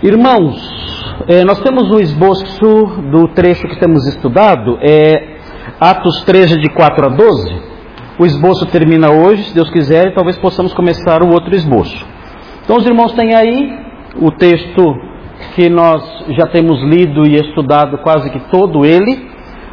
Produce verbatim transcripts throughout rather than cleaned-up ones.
Irmãos, é, nós temos um esboço do trecho que temos estudado, é Atos treze, de quatro a doze. O esboço termina hoje, se Deus quiser, e talvez possamos começar o outro esboço. Então os irmãos têm aí o texto que nós já temos lido e estudado quase que todo ele,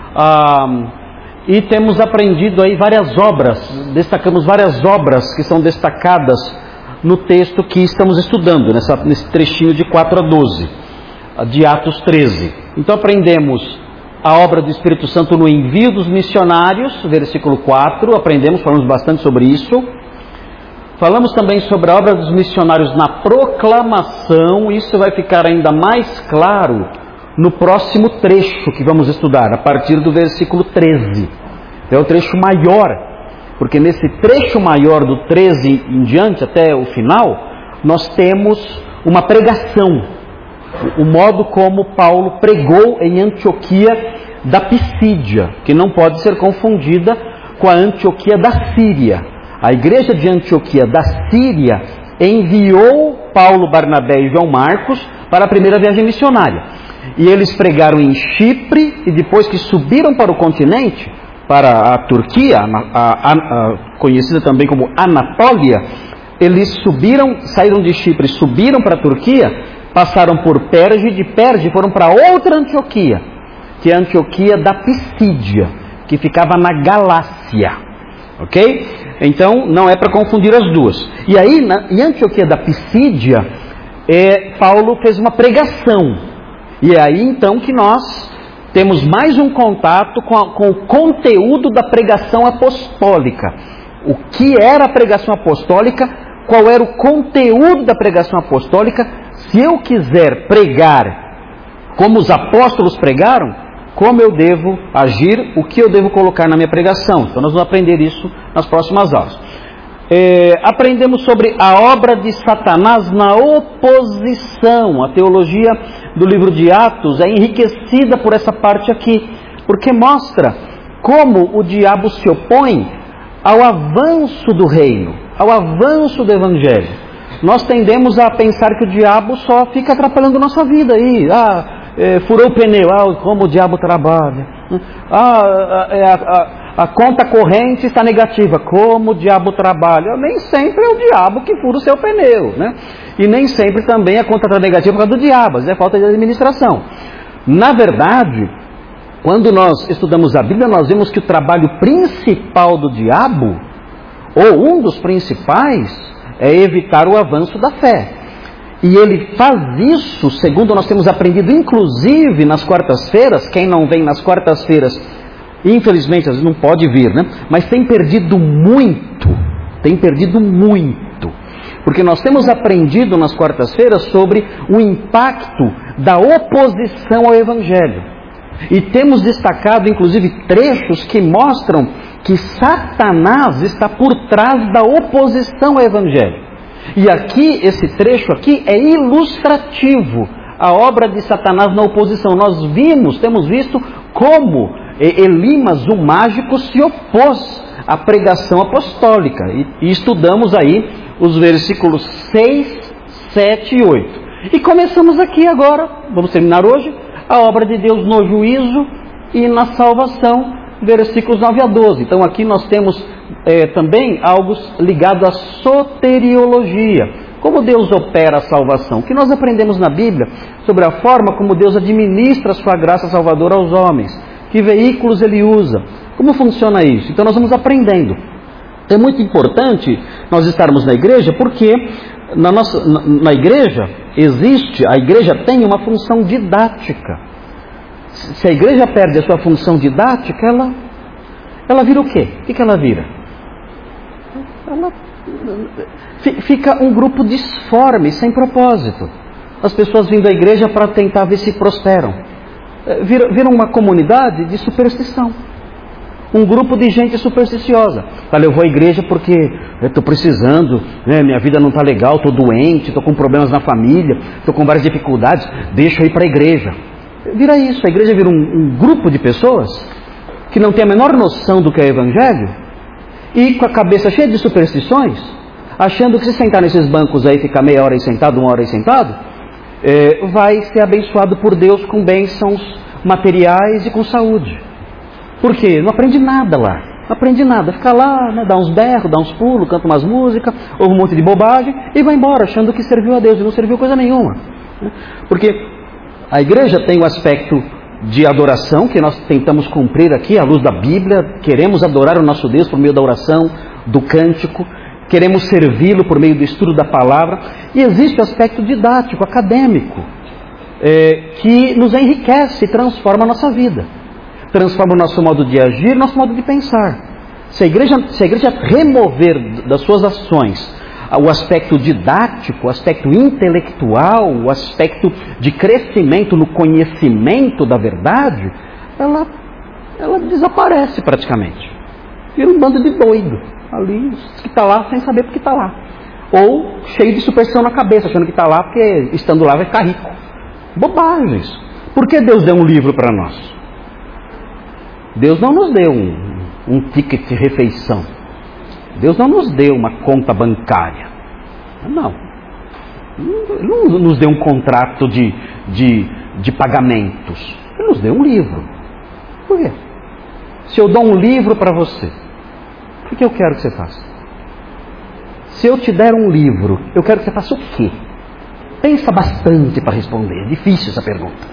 ah, e temos aprendido aí várias obras, destacamos várias obras que são destacadas no texto que estamos estudando, nessa, nesse trechinho de quatro a doze, de Atos treze. Então aprendemos a obra do Espírito Santo no envio dos missionários, versículo quatro, aprendemos, falamos bastante sobre isso. Falamos também sobre a obra dos missionários na proclamação, isso vai ficar ainda mais claro no próximo trecho que vamos estudar, a partir do versículo treze. É o trecho maior, porque nesse trecho maior do treze em diante, até o final, nós temos uma pregação, o modo como Paulo pregou em Antioquia da Pisídia, que não pode ser confundida com a Antioquia da Síria. A igreja de Antioquia da Síria enviou Paulo, Barnabé e João Marcos para a primeira viagem missionária. E eles pregaram em Chipre, e depois que subiram para o continente, para a Turquia, a, a, a, conhecida também como Anatólia, eles subiram, saíram de Chipre, subiram para a Turquia, passaram por Perge, de Perge foram para outra Antioquia, que é a Antioquia da Pisídia, que ficava na Galácia, ok? Então não é para confundir as duas. E aí, na, em Antioquia da Pisídia, é, Paulo fez uma pregação, e é aí então que nós temos mais um contato com, a, com o conteúdo da pregação apostólica. O que era a pregação apostólica? Qual era o conteúdo da pregação apostólica? Se eu quiser pregar como os apóstolos pregaram, como eu devo agir, o que eu devo colocar na minha pregação? Então nós vamos aprender isso nas próximas aulas. É, aprendemos sobre a obra de Satanás na oposição. A teologia do livro de Atos é enriquecida por essa parte aqui, porque mostra como o diabo se opõe ao avanço do reino, ao avanço do evangelho. Nós tendemos a pensar que o diabo só fica atrapalhando nossa vida aí. Ah, é, furou o pneu, ah, como o diabo trabalha. Ah, a, a, a conta corrente está negativa, como o diabo trabalha. Nem sempre é o diabo que fura o seu pneu, né? E nem sempre também a conta está negativa por causa do diabo, é falta de administração. Na verdade, quando nós estudamos a Bíblia, nós vemos que o trabalho principal do diabo, ou um dos principais, é evitar o avanço da fé. E ele faz isso, segundo nós temos aprendido, inclusive nas quartas-feiras. Quem não vem nas quartas-feiras, infelizmente, às vezes não pode vir, né? Mas tem perdido muito, tem perdido muito. Porque nós temos aprendido nas quartas-feiras sobre o impacto da oposição ao Evangelho. E temos destacado, inclusive, trechos que mostram que Satanás está por trás da oposição ao Evangelho. E aqui, esse trecho aqui é ilustrativo a obra de Satanás na oposição. Nós vimos, temos visto como Elimas, o mágico, se opôs à pregação apostólica. E, e estudamos aí os versículos seis, sete e oito. E começamos aqui agora, vamos terminar hoje, a obra de Deus no juízo e na salvação, versículos nove a doze. Então aqui nós temos é, também algo ligado à soteriologia. Como Deus opera a salvação? O que nós aprendemos na Bíblia sobre a forma como Deus administra a sua graça salvadora aos homens. Que veículos Ele usa. Como funciona isso? Então nós vamos aprendendo. É muito importante nós estarmos na igreja, porque na, nossa, na, na igreja existe, a igreja tem uma função didática. Se a igreja perde a sua função didática, ela, ela vira o quê? O que, que ela vira? Ela fica um grupo disforme, sem propósito. As pessoas vindo à igreja para tentar ver se prosperam. Vira, vira uma comunidade de superstição. Um grupo de gente supersticiosa. Fala, eu vou à igreja porque eu estou precisando, né? Minha vida não está legal, estou doente, estou com problemas na família, estou com várias dificuldades, deixa eu ir para a igreja. Vira isso, a igreja vira um, um grupo de pessoas que não tem a menor noção do que é o evangelho e com a cabeça cheia de superstições, achando que se sentar nesses bancos aí, ficar meia hora aí sentado, uma hora aí sentado, é, vai ser abençoado por Deus com bênçãos materiais e com saúde. Por quê? Não aprende nada lá. Não aprende nada. Fica lá, né, dá uns berros, dá uns pulos, canta umas músicas, ouve um monte de bobagem e vai embora achando que serviu a Deus e não serviu coisa nenhuma. Porque a igreja tem o aspecto de adoração que nós tentamos cumprir aqui à luz da Bíblia. Queremos adorar o nosso Deus por meio da oração, do cântico. Queremos servi-lo por meio do estudo da palavra. E existe o aspecto didático, acadêmico, é, que nos enriquece e transforma a nossa vida. Transforma o nosso modo de agir, nosso modo de pensar. Se a igreja, se a igreja remover das suas ações o aspecto didático, o aspecto intelectual, o aspecto de crescimento no conhecimento da verdade, ela, ela desaparece praticamente. Vira um bando de doido ali, que está lá sem saber porque está lá. Ou cheio de superstição na cabeça, achando que está lá porque estando lá vai ficar rico. Bobagens. Por que Deus deu um livro para nós? Deus não nos deu um, um ticket de refeição. Deus não nos deu uma conta bancária. Não. Ele não nos deu um contrato de, de, de pagamentos. Ele nos deu um livro. Por quê? Se eu dou um livro para você, o que eu quero que você faça? Se eu te der um livro, eu quero que você faça o quê? Pensa bastante para responder. É difícil essa pergunta.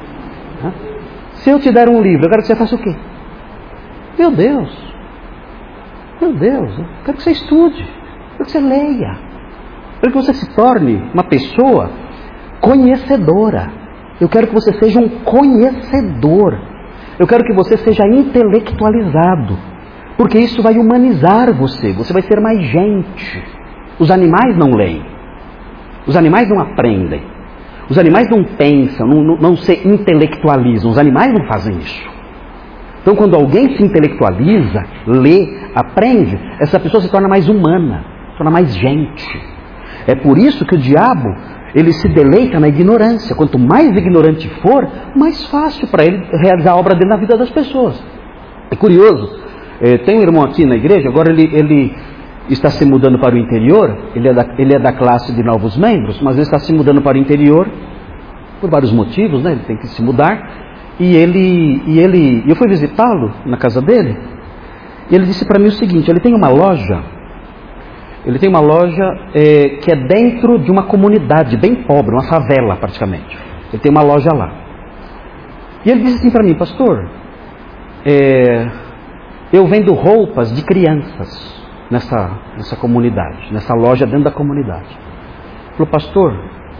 Se eu te der um livro, eu quero que você faça o quê? Meu Deus, meu Deus, eu quero que você estude, eu quero que você leia, eu quero que você se torne uma pessoa conhecedora. Eu quero que você seja um conhecedor. Eu quero que você seja intelectualizado, porque isso vai humanizar você, você vai ser mais gente. Os animais não leem, os animais não aprendem, os animais não pensam, não, não, não se intelectualizam, os animais não fazem isso. Então, quando alguém se intelectualiza, lê, aprende, essa pessoa se torna mais humana, se torna mais gente. É por isso que o diabo, ele se deleita na ignorância. Quanto mais ignorante for, mais fácil para ele realizar a obra dele na vida das pessoas. É curioso, é, tem um irmão aqui na igreja, agora ele, ele está se mudando para o interior, ele é, da, ele é da classe de novos membros, mas ele está se mudando para o interior, por vários motivos, né? Ele tem que se mudar. E ele, e ele, eu fui visitá-lo na casa dele, e ele disse para mim o seguinte: ele tem uma loja, ele tem uma loja é, que é dentro de uma comunidade bem pobre, uma favela praticamente. Ele tem uma loja lá. E ele disse assim para mim: pastor, é, eu vendo roupas de crianças nessa, nessa comunidade, nessa loja dentro da comunidade. Ele falou: pastor,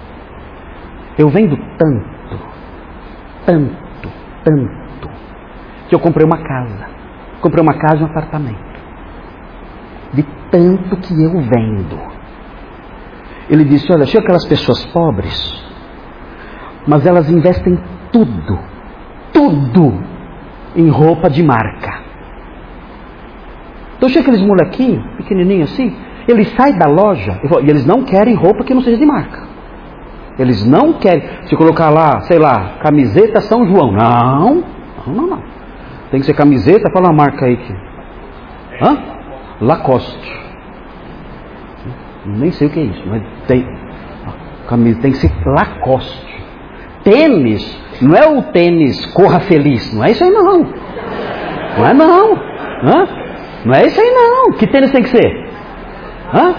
eu vendo tanto, tanto, tanto, que eu comprei uma casa, comprei uma casa e um apartamento, de tanto que eu vendo. Ele disse: olha, chega aquelas pessoas pobres, mas elas investem tudo, tudo em roupa de marca. Então chega aqueles molequinhos, pequenininhos assim, eles saem da loja e eles não querem roupa que não seja de marca. Eles não querem, se colocar lá, sei lá, camiseta São João. Não, não, não, não. Tem que ser camiseta, fala uma marca aí que... Hã? Lacoste. Nem sei o que é isso, mas tem... Camisa, tem que ser Lacoste. Tênis, não é o tênis Corra Feliz, não é isso aí não. Não é não. Hã? Não é isso aí não. Que tênis tem que ser? Hã?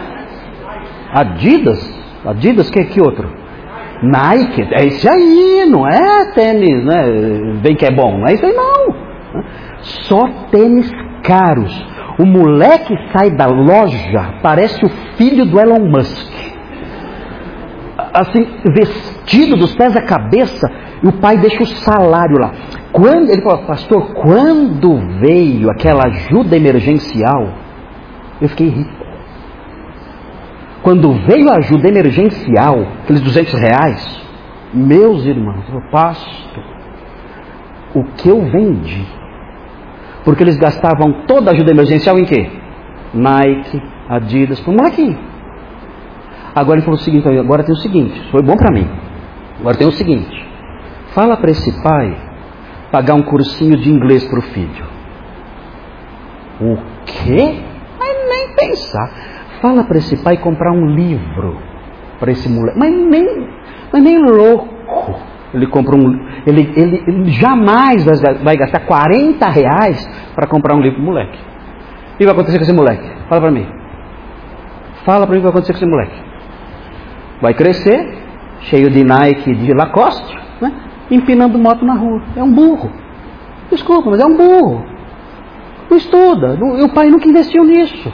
Adidas? Adidas, que, que outro? Nike, é esse aí, não é tênis, né? Bem que é bom, não é isso aí não. Só tênis caros. O moleque sai da loja, parece o filho do Elon Musk. Assim, vestido dos pés à cabeça, e o pai deixa o salário lá. Quando, ele falou: pastor, quando veio aquela ajuda emergencial, eu fiquei rico. Quando veio a ajuda emergencial, aqueles duzentos reais, meus irmãos, eu pastor, o que eu vendi? Porque eles gastavam toda a ajuda emergencial em quê? Nike, Adidas, para um molequinho. Agora ele falou o seguinte: agora tem o seguinte, foi bom para mim. Agora tem o seguinte: fala para esse pai pagar um cursinho de inglês para o filho. O quê? Mas nem pensar. Fala para esse pai comprar um livro para esse moleque. Mas nem, mas nem louco. Ele compra um, ele, ele, ele jamais vai gastar quarenta reais para comprar um livro para o moleque. O que vai acontecer com esse moleque? Fala para mim. Fala para mim o que vai acontecer com esse moleque. Vai crescer, cheio de Nike, de Lacoste, né? Empinando moto na rua. É um burro. Desculpa, mas é um burro. Não estuda. Não, o pai nunca investiu nisso.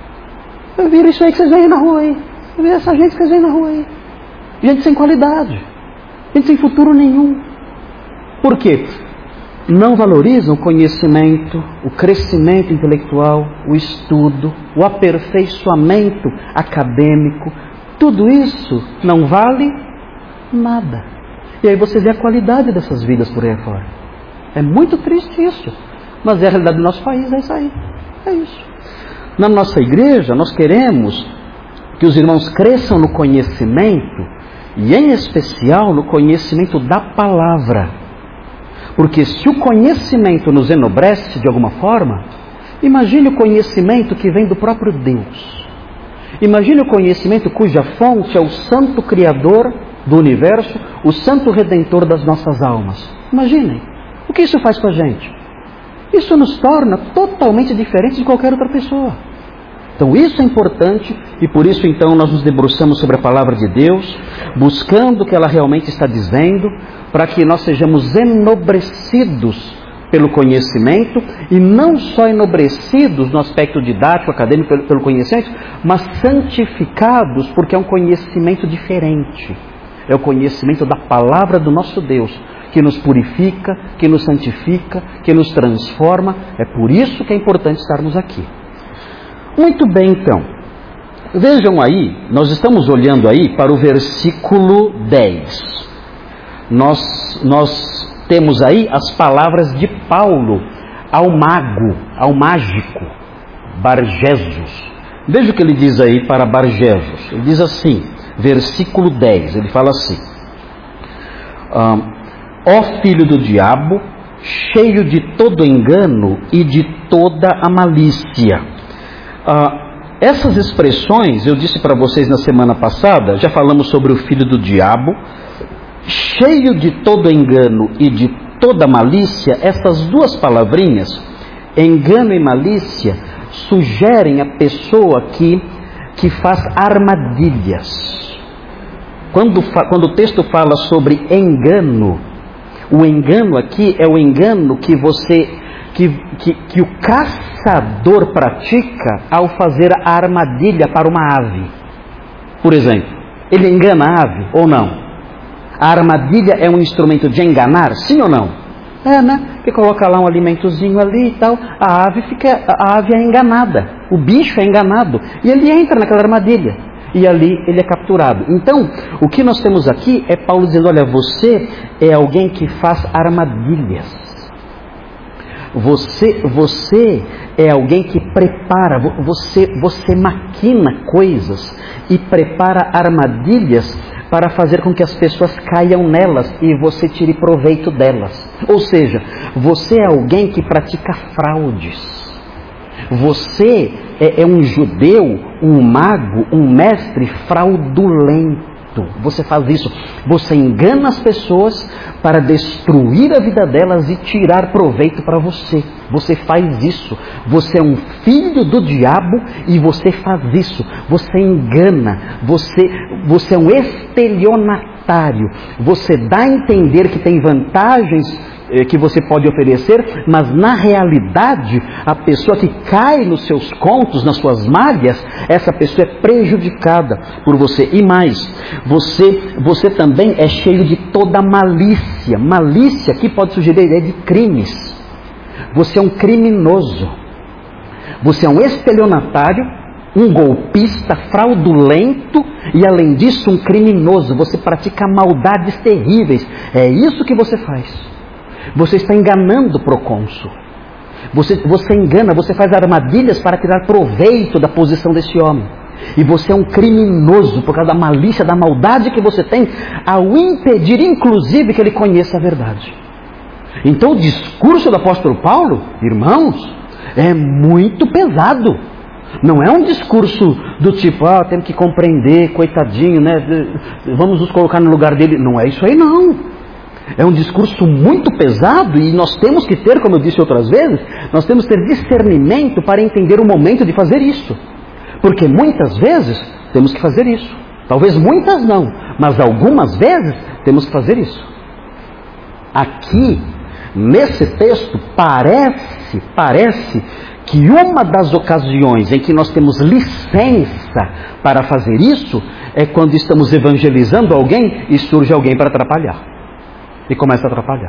Eu vi isso aí que vocês veem na rua aí. Eu vi essa gente que vocês veem na rua aí. Gente sem qualidade. Gente sem futuro nenhum. Por quê? Não valorizam o conhecimento, o crescimento intelectual, o estudo, o aperfeiçoamento acadêmico. Tudo isso não vale nada. E aí você vê a qualidade dessas vidas por aí fora. É muito triste isso. Mas é a realidade do nosso país, é isso aí. É isso. Na nossa igreja, nós queremos que os irmãos cresçam no conhecimento, e em especial no conhecimento da palavra. Porque se o conhecimento nos enobrece de alguma forma, imagine o conhecimento que vem do próprio Deus. Imagine o conhecimento cuja fonte é o Santo Criador do Universo, o Santo Redentor das nossas almas. Imaginem, o que isso faz com a gente? Isso nos torna totalmente diferentes de qualquer outra pessoa. Então isso é importante e por isso então nós nos debruçamos sobre a Palavra de Deus, buscando o que ela realmente está dizendo, para que nós sejamos enobrecidos pelo conhecimento, e não só enobrecidos no aspecto didático, acadêmico, pelo, pelo conhecimento, mas santificados, porque é um conhecimento diferente. É o conhecimento da Palavra do nosso Deus, que nos purifica, que nos santifica, que nos transforma. É por isso que é importante estarmos aqui. Muito bem, então. Vejam aí, nós estamos olhando aí para o versículo dez. Nós, nós temos aí as palavras de Paulo ao mago, ao mágico, Barjesus. Veja o que ele diz aí para Barjesus. Ele diz assim, versículo dez, ele fala assim: ó filho do diabo, cheio de todo engano e de toda a malícia. Ah, essas expressões, eu disse para vocês na semana passada, já falamos sobre o filho do diabo, cheio de todo engano e de toda malícia. Essas duas palavrinhas, engano e malícia, sugerem a pessoa que, que faz armadilhas. Quando, quando o texto fala sobre engano, o engano aqui é o engano que você, que, que, que o caçador pratica ao fazer a armadilha para uma ave. Por exemplo, ele engana a ave ou não? A armadilha é um instrumento de enganar, sim ou não? É, né? Que coloca lá um alimentozinho ali e tal, a ave fica, a ave é enganada, o bicho é enganado, e ele entra naquela armadilha, e ali ele é capturado. Então, o que nós temos aqui é Paulo dizendo, olha, você é alguém que faz armadilhas. Você, você é alguém que prepara, você, você maquina coisas e prepara armadilhas para fazer com que as pessoas caiam nelas e você tire proveito delas. Ou seja, você é alguém que pratica fraudes. Você é, é um judeu, um mago, um mestre fraudulento. Você faz isso. Você engana as pessoas para destruir a vida delas e tirar proveito para você. Você faz isso. Você é um filho do diabo e você faz isso. Você engana. Você, você é um estelionatário. Você dá a entender que tem vantagens que você pode oferecer, mas na realidade, a pessoa que cai nos seus contos, nas suas malhas, essa pessoa é prejudicada por você. E mais, você, você também é cheio de toda malícia. Malícia aqui pode sugerir a ideia de crimes. Você é um criminoso. Você é um estelionatário, um golpista fraudulento e, além disso, um criminoso. Você pratica maldades terríveis. É isso que você faz. Você está enganando o procônsul. Você, você engana, você faz armadilhas para tirar proveito da posição desse homem. E você é um criminoso por causa da malícia, da maldade que você tem, ao impedir, inclusive, que ele conheça a verdade. Então o discurso do apóstolo Paulo, irmãos, é muito pesado. Não é um discurso do tipo, ah, temos que compreender, coitadinho, né? Vamos nos colocar no lugar dele. Não é isso aí, não. É um discurso muito pesado e nós temos que ter, como eu disse outras vezes, nós temos que ter discernimento para entender o momento de fazer isso. Porque muitas vezes temos que fazer isso. Talvez muitas não, mas algumas vezes temos que fazer isso. Aqui, nesse texto, parece, parece que uma das ocasiões em que nós temos licença para fazer isso é quando estamos evangelizando alguém e surge alguém para atrapalhar. E começa a atrapalhar.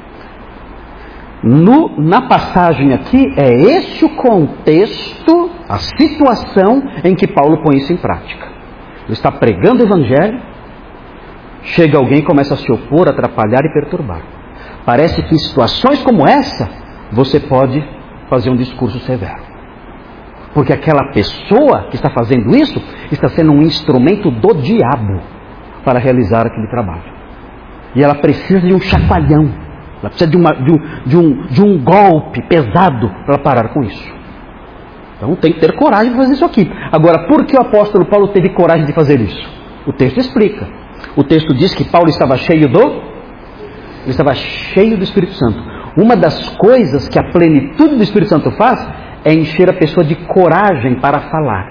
No, na passagem aqui, é esse o contexto, a situação em que Paulo põe isso em prática. Ele está pregando o evangelho, chega alguém e começa a se opor, atrapalhar e perturbar. Parece que em situações como essa, você pode fazer um discurso severo. Porque aquela pessoa que está fazendo isso, está sendo um instrumento do diabo para realizar aquele trabalho. E ela precisa de um chacoalhão, ela precisa de, uma, de, um, de, um, de um golpe pesado para parar com isso. Então tem que ter coragem de fazer isso aqui. Agora, por que o apóstolo Paulo teve coragem de fazer isso? O texto explica. O texto diz que Paulo estava cheio do... Ele estava cheio do Espírito Santo. Uma das coisas que a plenitude do Espírito Santo faz é encher a pessoa de coragem para falar.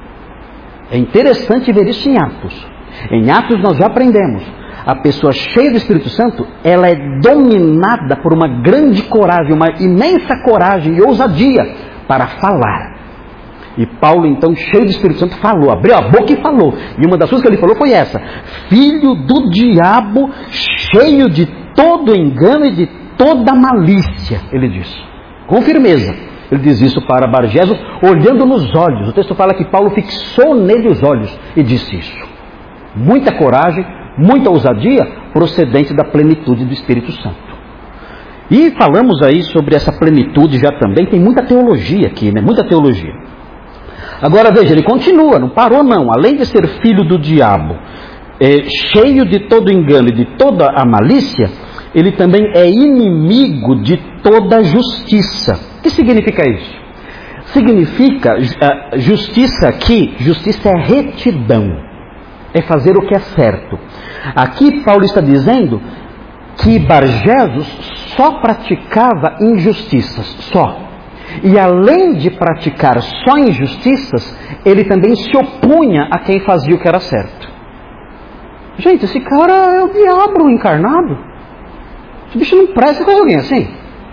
É interessante ver isso em Atos. Em Atos nós já aprendemos. A pessoa cheia do Espírito Santo, ela é dominada por uma grande coragem, uma imensa coragem e ousadia para falar. E Paulo, então, cheio do Espírito Santo, falou, abriu a boca e falou. E uma das coisas que ele falou foi essa: filho do diabo, cheio de todo engano e de toda malícia, ele disse, com firmeza. Ele diz isso para Bargeso, olhando nos olhos. O texto fala que Paulo fixou nele os olhos e disse isso. Muita coragem, muita ousadia, procedente da plenitude do Espírito Santo. E falamos aí sobre essa plenitude já também, tem muita teologia aqui, né? Muita teologia. Agora veja, ele continua, não parou não. Além de ser filho do diabo, é, cheio de todo engano e de toda a malícia, ele também é inimigo de toda justiça. O que significa isso? Significa, uh, justiça aqui, justiça é retidão, é fazer o que é certo. Aqui Paulo está dizendo que Bargesos só praticava injustiças, só. E além de praticar só injustiças, ele também se opunha a quem fazia o que era certo. Gente, esse cara é o diabo encarnado. Esse bicho não presta. Você conhece alguém assim?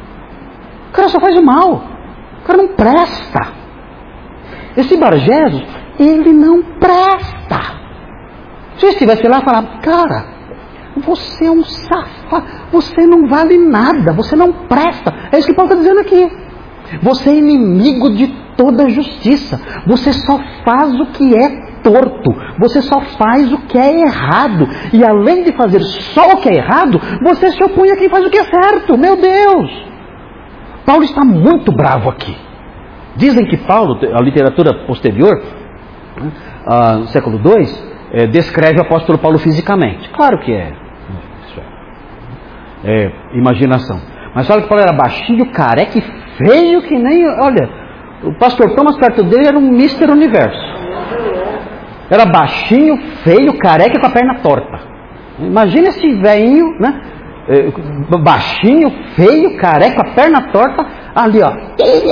O cara só faz o mal. O cara não presta. Esse Bargesos, ele não presta. Se eu estivesse lá e falar, cara, você é um safado, você não vale nada, você não presta. É isso que Paulo está dizendo aqui. Você é inimigo de toda justiça. Você só faz o que é torto. Você só faz o que é errado. E além de fazer só o que é errado, você se opõe a quem faz o que é certo. Meu Deus! Paulo está muito bravo aqui. Dizem que Paulo, a literatura posterior, uh, no século dois, é, descreve o apóstolo Paulo fisicamente. Claro que é. Isso é, é imaginação. Mas fala que Paulo era baixinho, careca e feio que nem... Olha, o pastor Thomas perto dele era um mister Universo. Era baixinho, feio, careca com a perna torta. Imagina esse velhinho, né? Baixinho, feio, careca com a perna torta. Ali, ó.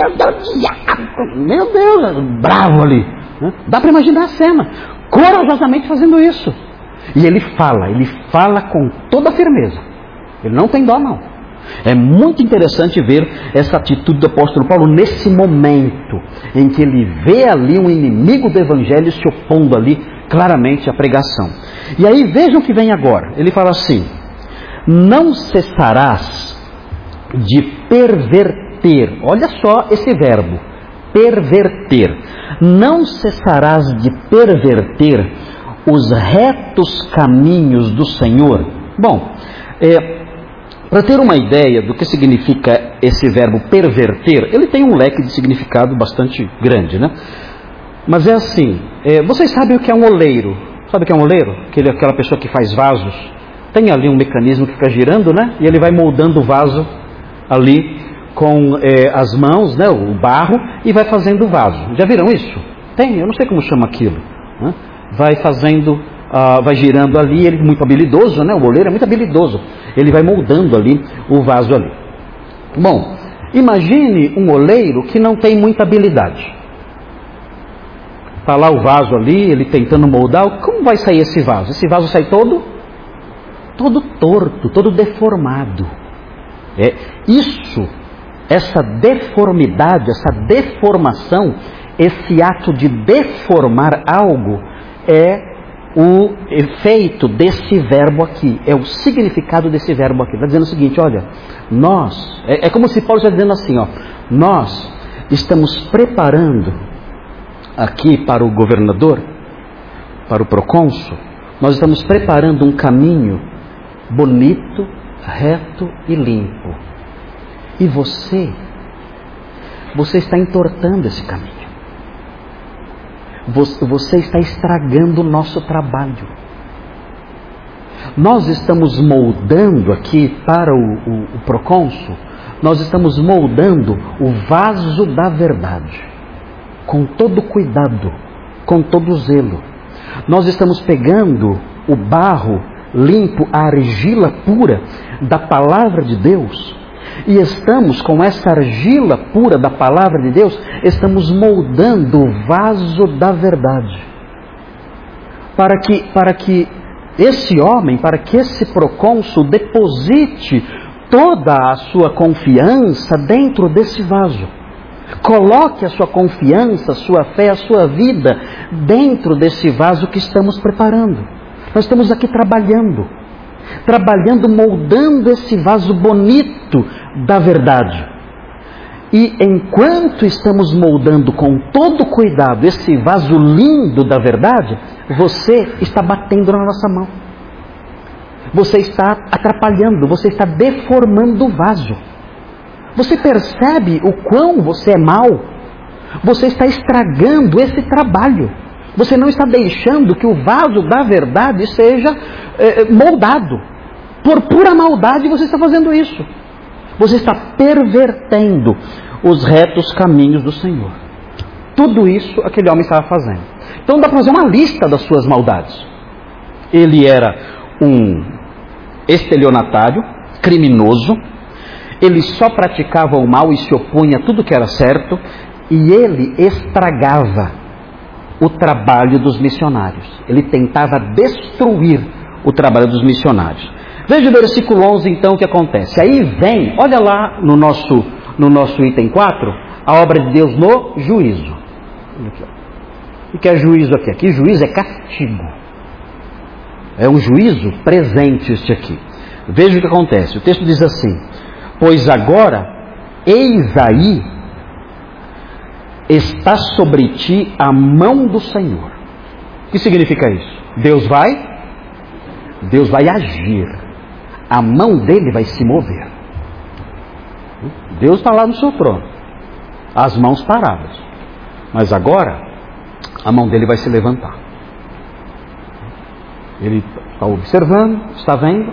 Meu Deus, bravo ali. Né? Dá para imaginar a cena. Corajosamente fazendo isso. E ele fala, ele fala com toda firmeza. Ele não tem dó, não. É muito interessante ver essa atitude do apóstolo Paulo nesse momento em que ele vê ali um inimigo do evangelho se opondo ali claramente à pregação. E aí vejam o que vem agora. Ele fala assim: não cessarás de perverter. Olha só esse verbo, perverter. Não cessarás de perverter os retos caminhos do Senhor. Bom, é... para ter uma ideia do que significa esse verbo perverter, ele tem um leque de significado bastante grande, né? Mas é assim, é, vocês sabem o que é um oleiro? Sabe o que é um oleiro? Aquele, aquela pessoa que faz vasos. Tem ali um mecanismo que fica girando, né? E ele vai moldando o vaso ali com é, as mãos, né? O barro, e vai fazendo o vaso. Já viram isso? Tem, eu não sei como chama aquilo. Né? Vai fazendo ah, vai girando ali, ele é muito habilidoso, né? O oleiro é muito habilidoso. Ele vai moldando ali o vaso ali. Bom, imagine um oleiro que não tem muita habilidade. Está lá o vaso ali, ele tentando moldar. Como vai sair esse vaso? Esse vaso sai todo, todo torto, todo deformado. É, isso, essa deformidade, essa deformação, esse ato de deformar algo é o efeito desse verbo aqui, é o significado desse verbo aqui. Está dizendo o seguinte, olha, nós, é, é como se Paulo está dizendo assim, ó, nós estamos preparando aqui para o governador, para o procônsul, nós estamos preparando um caminho bonito, reto e limpo. E você, você está entortando esse caminho. Você está estragando o nosso trabalho. Nós estamos moldando aqui para o, o, o procônsul, nós estamos moldando o vaso da verdade, com todo cuidado, com todo zelo. Nós estamos pegando o barro limpo, a argila pura da palavra de Deus, e estamos com essa argila pura da palavra de Deus, estamos moldando o vaso da verdade, para que, para que esse homem, para que esse procônsul deposite toda a sua confiança dentro desse vaso. Coloque a sua confiança, a sua fé, a sua vida dentro desse vaso que estamos preparando. Nós estamos aqui trabalhando, trabalhando, moldando esse vaso bonito da verdade. E enquanto estamos moldando com todo cuidado esse vaso lindo da verdade, você está batendo na nossa mão. Você está atrapalhando, você está deformando o vaso. Você percebe o quão você é mau? Você está estragando esse trabalho. Você não está deixando que o vaso da verdade seja eh, moldado. Por pura maldade você está fazendo isso. Você está pervertendo os retos caminhos do Senhor. Tudo isso aquele homem estava fazendo. Então dá para fazer uma lista das suas maldades. Ele era um estelionatário, criminoso. Ele só praticava o mal e se opunha a tudo que era certo. E ele estragava o trabalho dos missionários. Ele tentava destruir o trabalho dos missionários. Veja o versículo onze então o que acontece. Aí vem, olha lá no nosso, no nosso item quatro, a obra de Deus no juízo. O que é juízo aqui? Aqui juízo é castigo. É um juízo presente este aqui. Veja o que acontece. O texto diz assim: pois agora, eis aí, está sobre ti a mão do Senhor. O que significa isso? Deus vai, Deus vai agir. A mão dele vai se mover. Deus está lá no seu trono, as mãos paradas. Mas agora, a mão dele vai se levantar. Ele está observando, está vendo.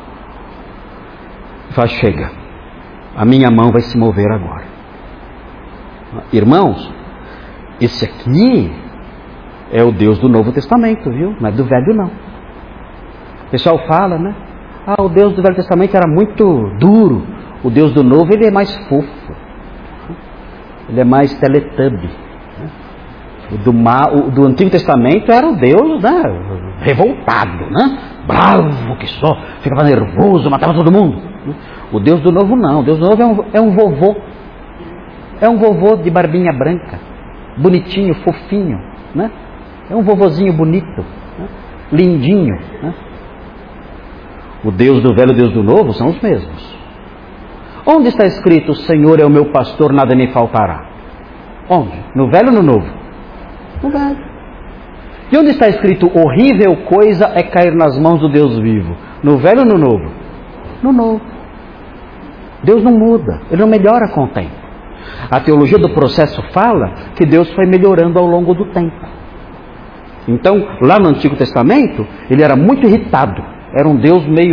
Faz, chega. A minha mão vai se mover agora. Irmãos, esse aqui é o Deus do Novo Testamento, viu? Não é do Velho, não. O pessoal fala, né? Ah, o Deus do Velho Testamento era muito duro. O Deus do Novo, ele é mais fofo. Ele é mais teletubbie. O do, o do Antigo Testamento era o Deus, né, revoltado, né? Bravo que só, ficava nervoso, matava todo mundo. O Deus do Novo não. O Deus do Novo é um, é um vovô. É um vovô de barbinha branca, bonitinho, fofinho, né? É um vovozinho bonito, né? Lindinho, né? O Deus do Velho e o Deus do Novo são os mesmos. Onde está escrito, o Senhor é o meu pastor, nada me faltará? Onde? No Velho ou no Novo? No Velho. E onde está escrito, horrível coisa é cair nas mãos do Deus vivo? No Velho ou no Novo? No Novo. Deus não muda, Ele não melhora com o tempo. A teologia do processo fala que Deus foi melhorando ao longo do tempo. Então, lá no Antigo Testamento, Ele era muito irritado. Era um Deus meio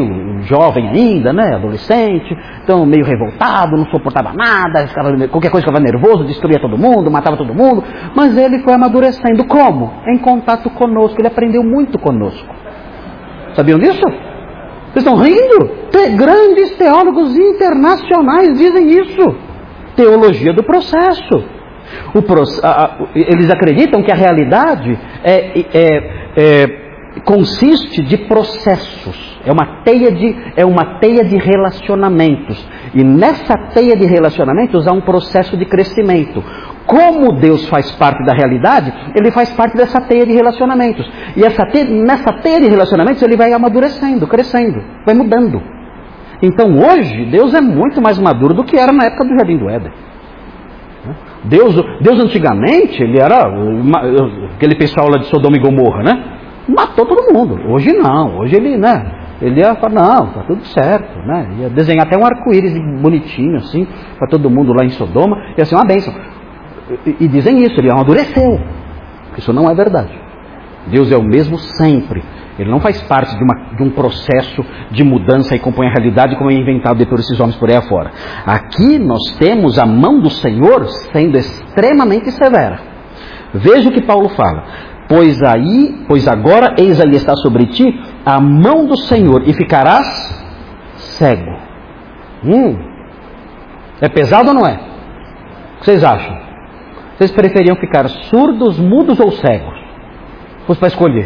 jovem ainda, né, adolescente, então meio revoltado, não suportava nada, ficava, qualquer coisa ficava nervoso, destruía todo mundo, matava todo mundo, mas ele foi amadurecendo. Como? Em contato conosco, ele aprendeu muito conosco. Sabiam disso? Vocês estão rindo? Te, grandes teólogos internacionais dizem isso. Teologia do processo. O, a, a, eles acreditam que a realidade é, é, é, consiste de processos, é uma teia de, é uma teia de relacionamentos, e nessa teia de relacionamentos há um processo de crescimento. Como Deus faz parte da realidade, Ele faz parte dessa teia de relacionamentos, e essa teia, nessa teia de relacionamentos Ele vai amadurecendo, crescendo, vai mudando. Então hoje Deus é muito mais maduro do que era na época do Jardim do Éden. Deus, Deus antigamente, Ele era aquele pessoal lá de Sodoma e Gomorra, né? Matou todo mundo. Hoje não, hoje ele, né, ele ia falar, não, tá tudo certo, né, ia desenhar até um arco-íris bonitinho, assim, para todo mundo lá em Sodoma, ia ser uma bênção. E, e dizem isso, ele amadureceu. Isso não é verdade. Deus é o mesmo sempre. Ele não faz parte de, uma, de um processo de mudança e compõe a realidade como é inventado depois esses homens por aí afora. Aqui nós temos a mão do Senhor sendo extremamente severa. Veja o que Paulo fala. Pois aí, pois agora, eis aí está sobre ti a mão do Senhor e ficarás cego. Hum, é pesado ou não é? O que vocês acham? Vocês preferiam ficar surdos, mudos ou cegos? Fosse para escolher.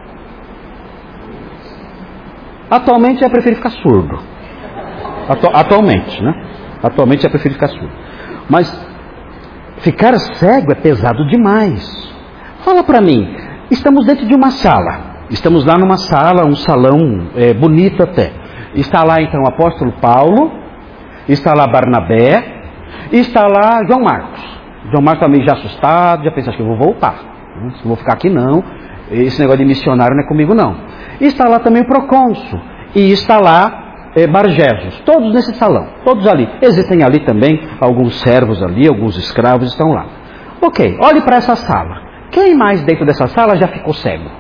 Atualmente eu prefiro ficar surdo. Atu- atualmente, né? Atualmente eu prefiro ficar surdo. Mas ficar cego é pesado demais. Fala para mim, estamos dentro de uma sala, estamos lá numa sala, um salão é, bonito até. Está lá então o apóstolo Paulo, está lá Barnabé, está lá João Marcos. João Marcos está meio já assustado, já pensa, acho que eu vou voltar, não vou ficar aqui não, esse negócio de missionário não é comigo não. Está lá também o procônsul, e está lá é, Barjesos, todos nesse salão, todos ali. Existem ali também alguns servos ali, alguns escravos estão lá. Ok, olhe para essa sala. Quem mais dentro dessa sala já ficou cego?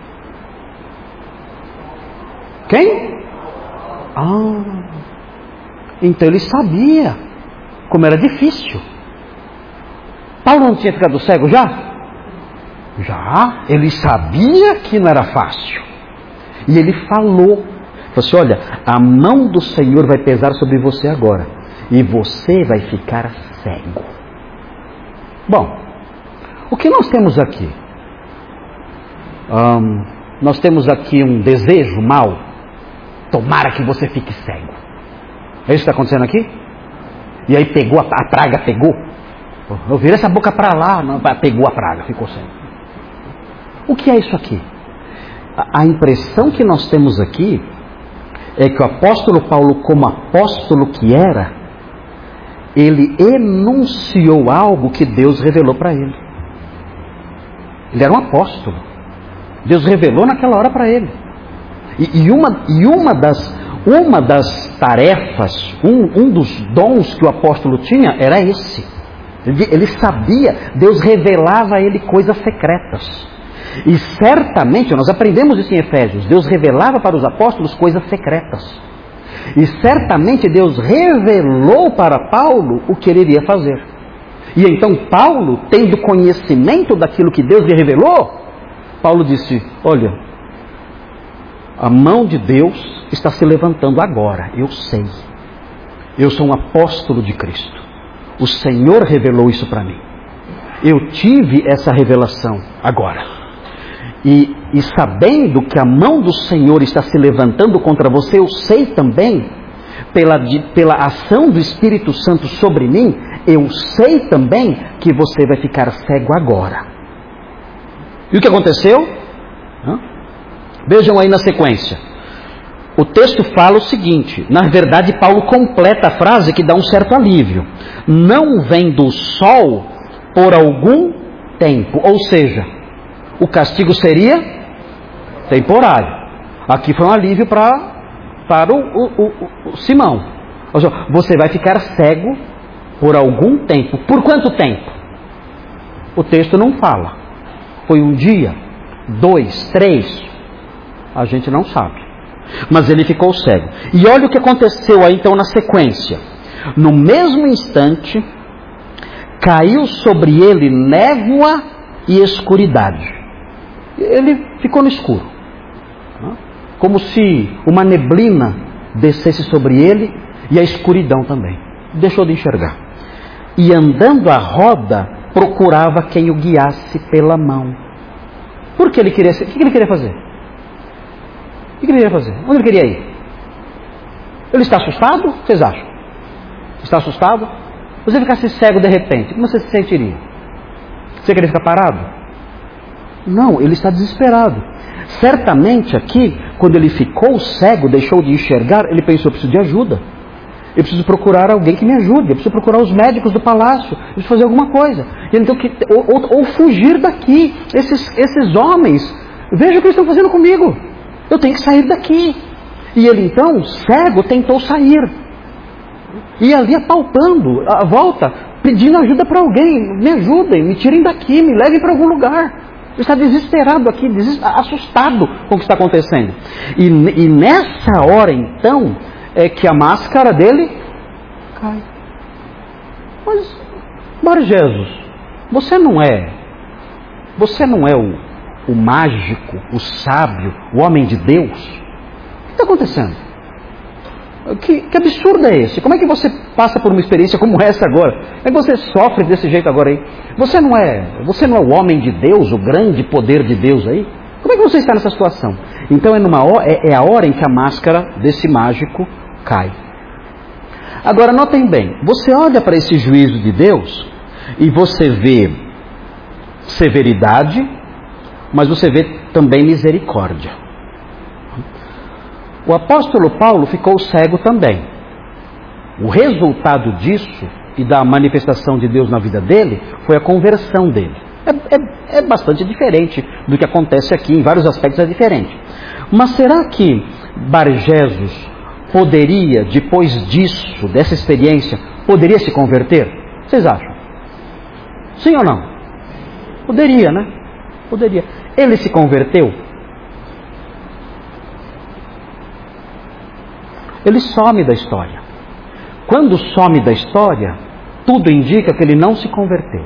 Quem? Ah, então ele sabia como era difícil. Paulo não tinha ficado cego já? Já. Ele sabia que não era fácil. E ele falou. Falou assim, olha, a mão do Senhor vai pesar sobre você agora. E você vai ficar cego. Bom, o que nós temos aqui? Um, nós temos aqui um desejo mau. Tomara que você fique cego. É isso que está acontecendo aqui? E aí pegou, a, a praga pegou. Eu virei essa boca para lá, não, pegou a praga, ficou cego. O que é isso aqui? A, a impressão que nós temos aqui é que o apóstolo Paulo, como apóstolo que era, ele enunciou algo que Deus revelou para ele. Ele era um apóstolo. Deus revelou naquela hora para ele. E, e, uma, e uma, das, uma das tarefas, um, um dos dons que o apóstolo tinha era esse. Ele, ele sabia, Deus revelava a ele coisas secretas. E certamente, nós aprendemos isso em Efésios, Deus revelava para os apóstolos coisas secretas. E certamente Deus revelou para Paulo o que ele iria fazer. E então Paulo, tendo conhecimento daquilo que Deus lhe revelou, Paulo disse, olha, a mão de Deus está se levantando agora, eu sei. Eu sou um apóstolo de Cristo. O Senhor revelou isso para mim. Eu tive essa revelação agora. E, e sabendo que a mão do Senhor está se levantando contra você, eu sei também, pela, pela ação do Espírito Santo sobre mim, eu sei também que você vai ficar cego agora. E o que aconteceu? Vejam aí na sequência. O texto fala o seguinte, na verdade Paulo completa a frase que dá um certo alívio. Não vem do sol por algum tempo. Ou seja, o castigo seria temporário. Aqui foi um alívio para, para o, o, o, o Simão. Ou seja, você vai ficar cego por algum tempo. Por quanto tempo? O texto não fala. Foi um dia, dois, três, a gente não sabe. Mas ele ficou cego. E olha o que aconteceu aí então na sequência. No mesmo instante, caiu sobre ele névoa e escuridade. Ele ficou no escuro. Como se uma neblina descesse sobre ele e a escuridão também. Deixou de enxergar. E andando à roda, procurava quem o guiasse pela mão. Por que ele queria ser? O que ele queria fazer? O que ele queria fazer? Onde ele queria ir? Ele está assustado? O que vocês acham? Está assustado? Se você ficasse cego de repente, como você se sentiria? Você queria ficar parado? Não, ele está desesperado. Certamente aqui, quando ele ficou cego, deixou de enxergar, ele pensou, eu preciso de ajuda. Eu preciso procurar alguém que me ajude. Eu preciso procurar os médicos do palácio. Eu preciso fazer alguma coisa. Então, que, ou, ou, ou fugir daqui. Esses, esses homens, veja o que eles estão fazendo comigo. Eu tenho que sair daqui. E ele então, cego, tentou sair. E ali apalpando a volta, pedindo ajuda para alguém. Me ajudem, me tirem daqui, me levem para algum lugar. Ele está desesperado aqui, desesper... assustado com o que está acontecendo. E, e nessa hora então, é que a máscara dele cai. Mas, Bar Jesus, você não é, você não é o, o mágico, o sábio, o homem de Deus? O que está acontecendo? Que, que absurdo é esse? Como é que você passa por uma experiência como essa agora? Como é que você sofre desse jeito agora aí? Você não é, você não é o homem de Deus, o grande poder de Deus aí? Como é que você está nessa situação? Então é, numa, é, é a hora em que a máscara desse mágico cai. Agora notem bem, você olha para esse juízo de Deus e você vê severidade, mas você vê também misericórdia. O apóstolo Paulo ficou cego também. O resultado disso e da manifestação de Deus na vida dele foi a conversão dele. É, é, é bastante diferente do que acontece aqui, em vários aspectos é diferente. Mas será que Bar Jesus poderia, depois disso, dessa experiência, poderia se converter? Vocês acham? Sim ou não? Poderia, né? Poderia. Ele se converteu? Ele some da história. Quando some da história, tudo indica que ele não se converteu.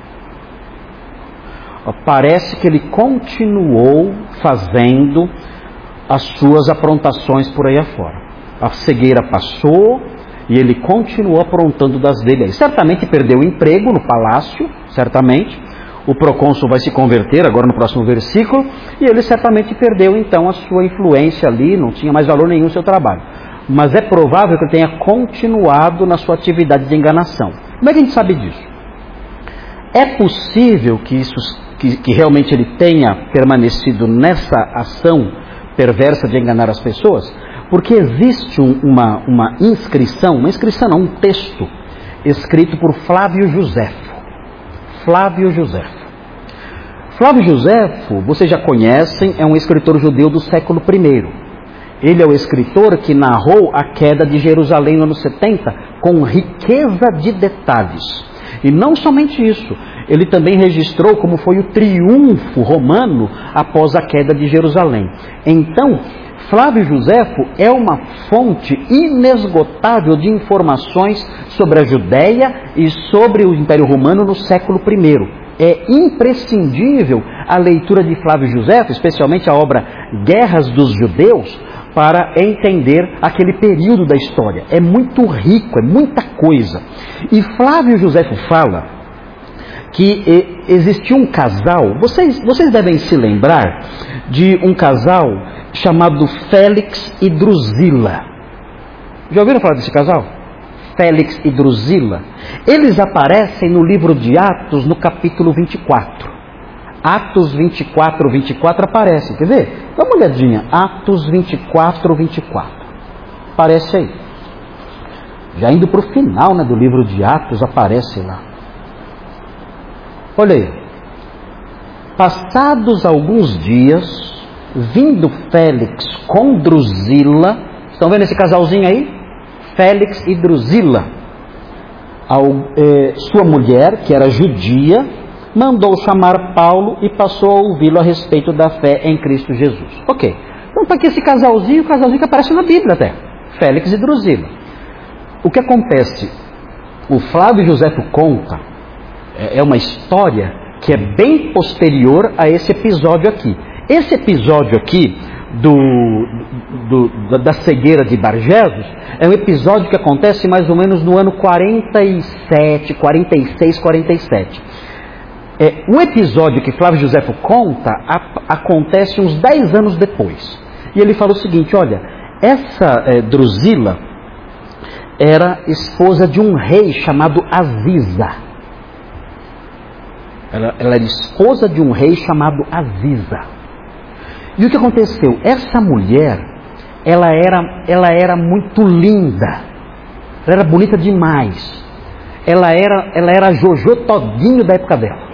Parece que ele continuou fazendo as suas aprontações por aí afora. A cegueira passou e ele continuou aprontando das dele aí. Certamente perdeu o emprego no palácio, certamente. O procônsul vai se converter agora no próximo versículo. E ele certamente perdeu então a sua influência ali, não tinha mais valor nenhum no seu trabalho. Mas é provável que ele tenha continuado na sua atividade de enganação. Como é que a gente sabe disso? É possível que, isso, que, que realmente ele tenha permanecido nessa ação perversa de enganar as pessoas? Porque existe um, uma, uma inscrição, uma inscrição não, um texto, escrito por Flávio Josefo. Flávio Josefo. Flávio Josefo, vocês já conhecem, é um escritor judeu do século primeiro. Ele é o escritor que narrou a queda de Jerusalém no ano setenta com riqueza de detalhes. E não somente isso, ele também registrou como foi o triunfo romano após a queda de Jerusalém. Então, Flávio Josefo é uma fonte inesgotável de informações sobre a Judéia e sobre o Império Romano no século primeiro. É imprescindível a leitura de Flávio Josefo, especialmente a obra Guerras dos Judeus, para entender aquele período da história. É muito rico, é muita coisa. E Flávio Josefo fala que eh, existiu um casal, vocês, vocês devem se lembrar de um casal chamado Félix e Drusila. Já ouviram falar desse casal? Félix e Drusila. Eles aparecem no livro de Atos, no capítulo vinte e quatro. Atos vinte e quatro, vinte e quatro aparecem. Quer ver? Dá uma olhadinha. Atos vinte e quatro, vinte e quatro. Aparece aí. Já indo para o final, né, do livro de Atos, aparece lá. Olha aí. Passados alguns dias, vindo Félix com Drusila. Estão vendo esse casalzinho aí? Félix e Drusila. Ao, eh, sua mulher, que era judia, mandou chamar Paulo e passou a ouvi-lo a respeito da fé em Cristo Jesus. Ok. Então está aqui esse casalzinho, o casalzinho que aparece na Bíblia até, Félix e Drusila. O que acontece? O Flávio Josefo conta, é uma história que é bem posterior a esse episódio aqui. Esse episódio aqui, do, do, da cegueira de Barjesos, é um episódio que acontece mais ou menos no ano quarenta e sete, quarenta e seis, quarenta e sete. É, o episódio que Flávio Josefo conta a, acontece uns dez anos depois. E ele fala o seguinte, olha, essa é, Drusila era esposa de um rei chamado Aziza. Ela, ela era esposa de um rei chamado Aziza. E o que aconteceu? Essa mulher, ela era, ela era muito linda. Ela era bonita demais. Ela era, ela era a Jojo Todinho da época dela.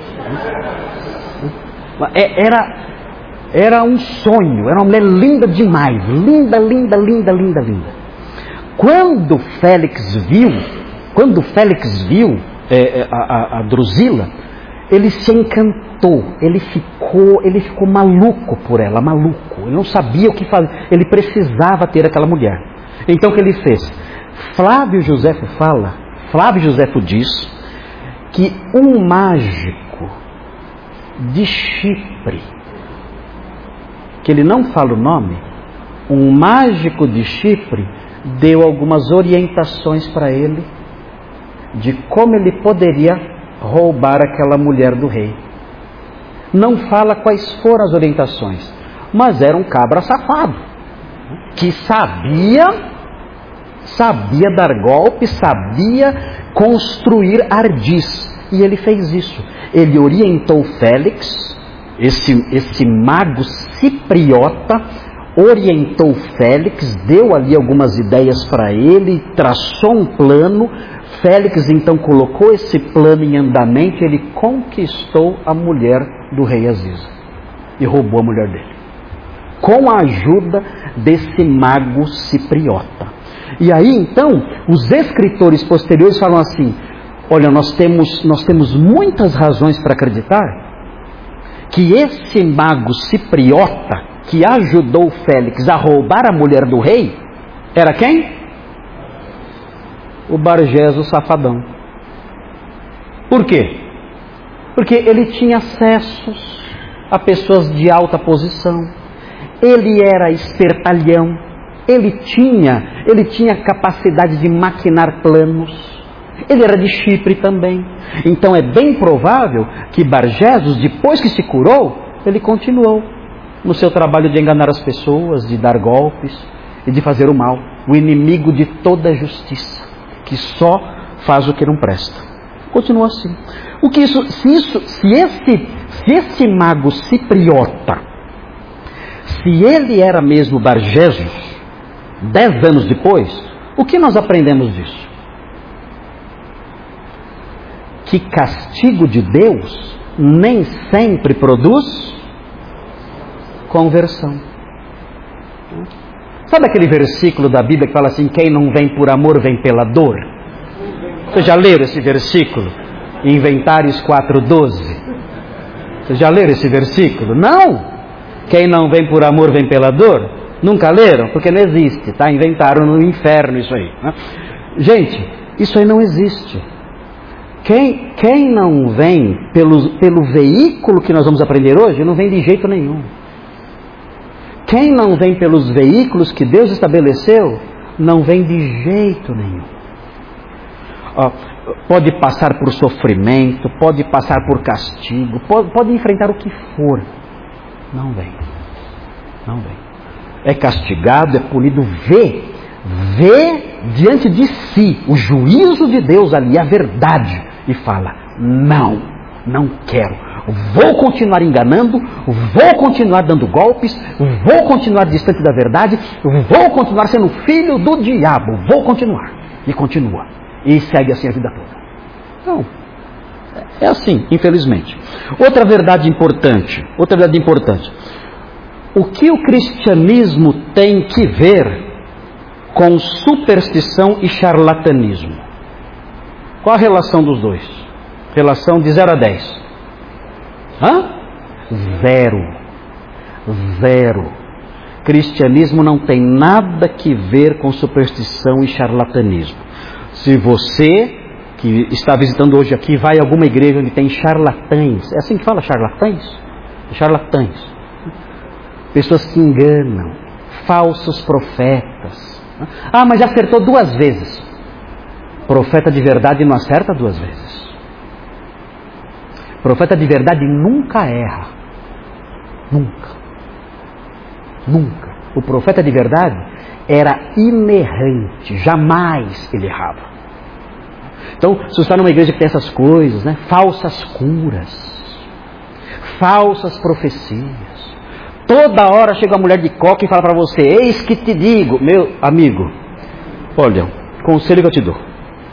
Era, era um sonho, era uma mulher linda demais, linda, linda, linda, linda, linda. Quando Félix viu, quando Félix viu é, a, a, a Drusila, ele se encantou, ele ficou, ele ficou maluco por ela, maluco. Ele não sabia o que fazer, ele precisava ter aquela mulher. Então o que ele fez? Flávio Josefo fala, Flávio Josefo diz que um mágico de Chipre, que ele não fala o nome, um mágico de Chipre deu algumas orientações para ele de como ele poderia roubar aquela mulher do rei. Não fala quais foram as orientações, mas era um cabra safado, que sabia, sabia dar golpe, sabia construir ardis, e ele fez isso. Ele orientou Félix, esse, esse mago cipriota, orientou Félix, deu ali algumas ideias para ele, traçou um plano. Félix então colocou esse plano em andamento, ele conquistou a mulher do rei Aziza e roubou a mulher dele, com a ajuda desse mago cipriota. E aí então, os escritores posteriores falam assim, olha, nós temos, nós temos muitas razões para acreditar que esse mago cipriota que ajudou Félix a roubar a mulher do rei, era quem? O Barjeso safadão. Por quê? Porque ele tinha acessos a pessoas de alta posição, ele era espertalhão, ele tinha, ele tinha capacidade de maquinar planos, ele era de Chipre também. Então é bem provável que Barjesos, depois que se curou, ele continuou no seu trabalho de enganar as pessoas, de dar golpes e de fazer o mal, o inimigo de toda a justiça, que só faz o que não presta. Continua assim. O que isso, se isso, se esse, se esse mago cipriota, se ele era mesmo Barjesos, dez anos depois, o que nós aprendemos disso? Que castigo de Deus nem sempre produz conversão. Sabe aquele versículo da Bíblia que fala assim, quem não vem por amor vem pela dor? Vocês já leram esse versículo? Inventários quatro, doze. Vocês já leram esse versículo? Não! Quem não vem por amor vem pela dor? Nunca leram? Porque não existe, tá? Inventaram no inferno isso aí, né? Gente, isso aí não existe. Quem, quem não vem pelo, pelo veículo que nós vamos aprender hoje, não vem de jeito nenhum. Quem não vem pelos veículos que Deus estabeleceu, não vem de jeito nenhum. Ó, pode passar por sofrimento, pode passar por castigo, pode, pode enfrentar o que for. Não vem. Não vem. É castigado, é punido, vê, vê diante de si o juízo de Deus ali, a verdade, e fala, não, não quero. Vou continuar enganando, vou continuar dando golpes, vou continuar distante da verdade, vou continuar sendo filho do diabo, vou continuar. E continua. E segue assim a vida toda. Não. É assim, infelizmente. Outra verdade importante, outra verdade importante. O que o cristianismo tem que ver com superstição e charlatanismo? Qual a relação dos dois? Relação de zero a dez. Hã? Zero. Zero. cristianismo não tem nada que ver com superstição e charlatanismo. Se você que está visitando hoje aqui vai a alguma igreja onde tem charlatães, é assim que fala, charlatães? Charlatães. Pessoas que enganam, falsos profetas. Ah, mas já acertou duas vezes. Profeta de verdade não acerta duas vezes. Profeta de verdade nunca erra. Nunca. Nunca. O profeta de verdade era inerrante, jamais ele errava. Então, se você está numa igreja que tem essas coisas, né? Falsas curas, falsas profecias, toda hora chega uma mulher de coque e fala para você, eis que te digo, meu amigo, olha, conselho que eu te dou,